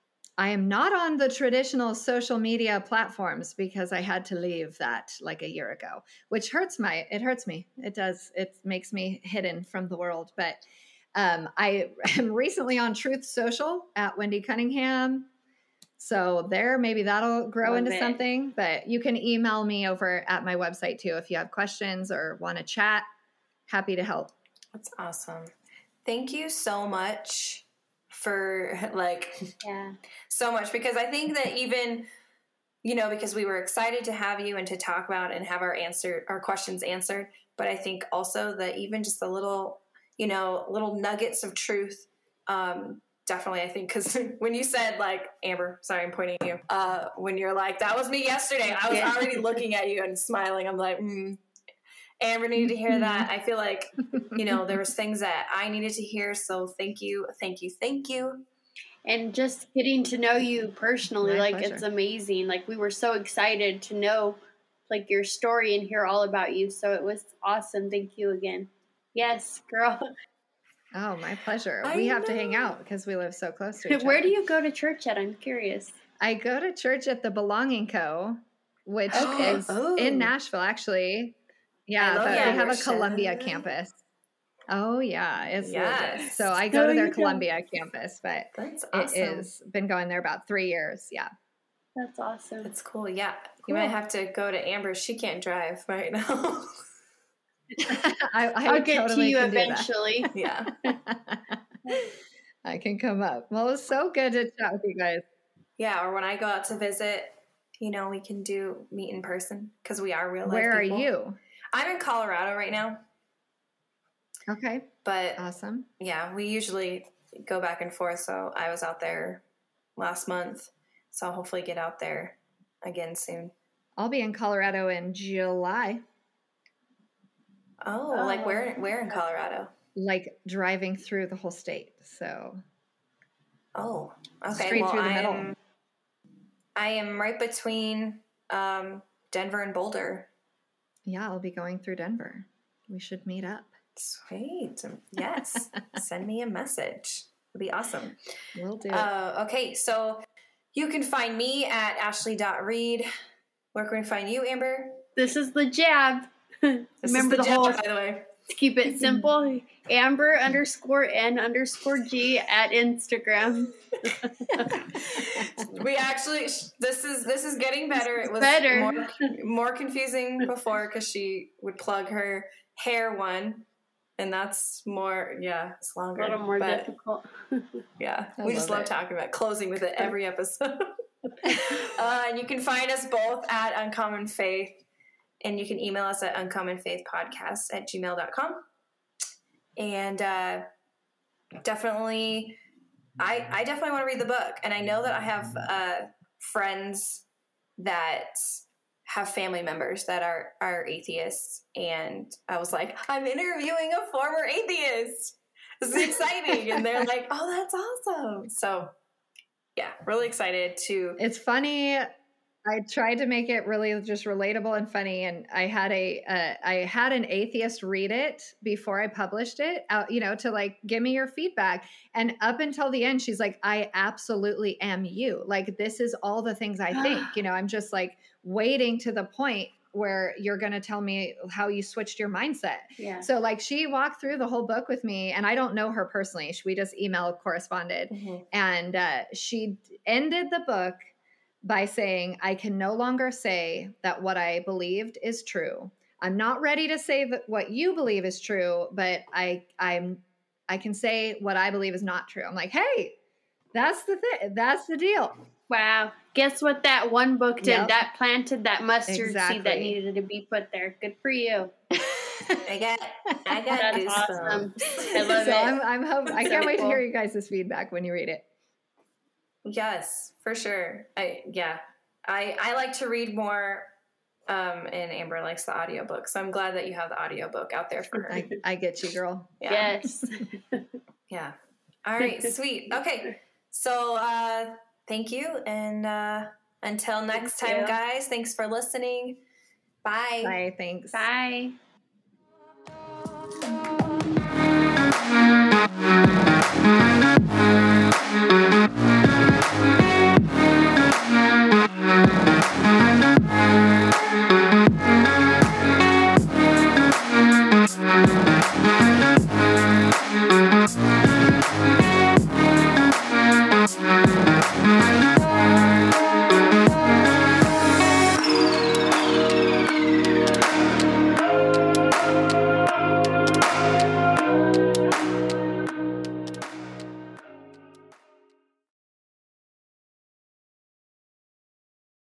S3: I am not on the traditional social media platforms because I had to leave that like a year ago, which hurts my, it hurts me. It does. It makes me hidden from the world. But um, I am recently on Truth Social at Wendy Cunningham. So there, maybe that'll grow Love into it. something, but you can email me over at my website too. If you have questions or want to chat, happy to help.
S2: That's awesome. Thank you so much for like,
S1: yeah,
S2: so much, because I think that even, you know, because we were excited to have you and to talk about and have our answer, our questions answered. But I think also that even just a little, you know, little nuggets of truth, um, definitely, I think, because when you said, like, Amber, sorry, I'm pointing at you, uh, when you're like, that was me yesterday, I was yeah. already looking at you and smiling. I'm like, mm, Amber needed to hear that. I feel like, you know, there was things that I needed to hear. So thank you, thank you, thank you.
S1: And just getting to know you personally,
S3: My
S1: like,
S3: pleasure.
S1: It's amazing. Like, we were so excited to know, like, your story and hear all about you. So it was awesome. Thank you again. Yes, girl.
S3: Oh, my pleasure.
S2: I
S3: we have
S2: know.
S3: to hang out because we live so close to each
S1: Where
S3: other.
S1: do you go to church at? I'm curious.
S3: I go to church at the Belonging Co., which
S1: Okay.
S3: is
S2: Oh.
S3: in Nashville, actually. Yeah,
S2: I love
S3: but
S2: that.
S3: they have a
S2: Worship.
S3: Columbia campus. Oh, yeah. It's
S2: Yes.
S3: gorgeous. So I go
S1: So
S3: to their
S1: you go.
S3: Columbia campus, but
S2: That's awesome.
S3: it is been going there about three years. Yeah.
S1: That's awesome.
S2: That's cool. Yeah. You
S1: Cool.
S2: might have to go to Amber. She can't drive right now.
S3: I, I
S1: I'll
S3: would
S1: get
S3: totally
S1: to you
S3: can do that.
S1: eventually.
S2: Yeah.
S3: I can come up. Well, it's so good to chat with you guys.
S2: Yeah, or when I go out to visit, you know, we can do meet in person because we are real life
S3: Where
S2: people.
S3: are you?
S2: I'm in Colorado right now.
S3: Okay.
S2: But
S3: awesome.
S2: Yeah, we usually go back and forth. So I was out there last month. So I'll hopefully get out there again soon.
S3: I'll be in Colorado in July.
S2: Oh, oh. like where where in Colorado?
S3: Like driving through the whole state. So
S2: Oh, okay.
S3: Straight
S2: well,
S3: through the
S2: I
S3: middle.
S2: am I am right between um, Denver and Boulder.
S3: Yeah, I'll be going through Denver. We should meet up.
S2: Sweet. Yes. Send me a message. It'll be awesome.
S3: Will do.
S2: Uh, okay, so you can find me at ashley dot reed. Where can we find you, Amber?
S1: This is the jab.
S2: This
S1: Remember
S2: is the,
S1: the whole,
S2: jab, by the way.
S1: to keep it simple, Amber underscore N underscore G at Instagram.
S2: We actually, this is this is getting better. It was
S1: Better.
S2: more more confusing before because she would plug her hair one, and that's more, yeah, it's longer.
S1: A little more
S2: but,
S1: difficult.
S2: Yeah,
S3: I
S2: we just
S3: love
S2: love
S3: it.
S2: talking about closing with it every episode. uh, and you can find us both at Uncommon Faith, and you can email us at uncommonfaithpodcast at gmail dot com. And uh, definitely, I, I definitely want to read the book. And I know that I have uh, friends that have family members that are, are atheists. And I was like, I'm interviewing a former atheist. This is exciting. And they're like, oh, that's awesome. So, yeah, really excited to.
S3: It's funny. I tried to make it really just relatable and funny, and I had a uh, I had an atheist read it before I published it, uh, you know, to like give me your feedback. And up until the end, she's like, "I absolutely am you. Like this is all the things I think. You know, I'm just like waiting to the point where you're going to tell me how you switched your mindset."
S1: Yeah.
S3: So like she walked through the whole book with me, and I don't know her personally. We just email corresponded,
S2: Mm-hmm.
S3: and uh, she ended the book by saying, I can no longer say that what I believed is true. I'm not ready to say that what you believe is true, but I I'm I can say what I believe is not true. I'm like, hey, that's the thing. That's the deal.
S1: Wow. Guess what that one book did?
S3: Yep.
S1: That planted that mustard
S3: Exactly.
S1: seed that needed to be put there. Good for you.
S2: I got, I got
S1: That's
S2: goosebumps.
S1: awesome. I love
S3: so
S1: it.
S3: I'm I'm hope I
S1: So
S3: can't wait
S1: cool.
S3: to hear you guys' feedback when you read it.
S2: Yes, for sure. I yeah. I I like to read more, um, and Amber likes the audiobook. So I'm glad that you have the audiobook out there for her.
S3: I, I get you, girl.
S2: Yeah.
S1: Yes.
S2: Yeah. All right, sweet. Okay. So uh thank you, and uh until next
S1: Thank
S2: time,
S1: you.
S2: guys, thanks for listening. Bye.
S3: Bye. Thanks.
S1: Bye.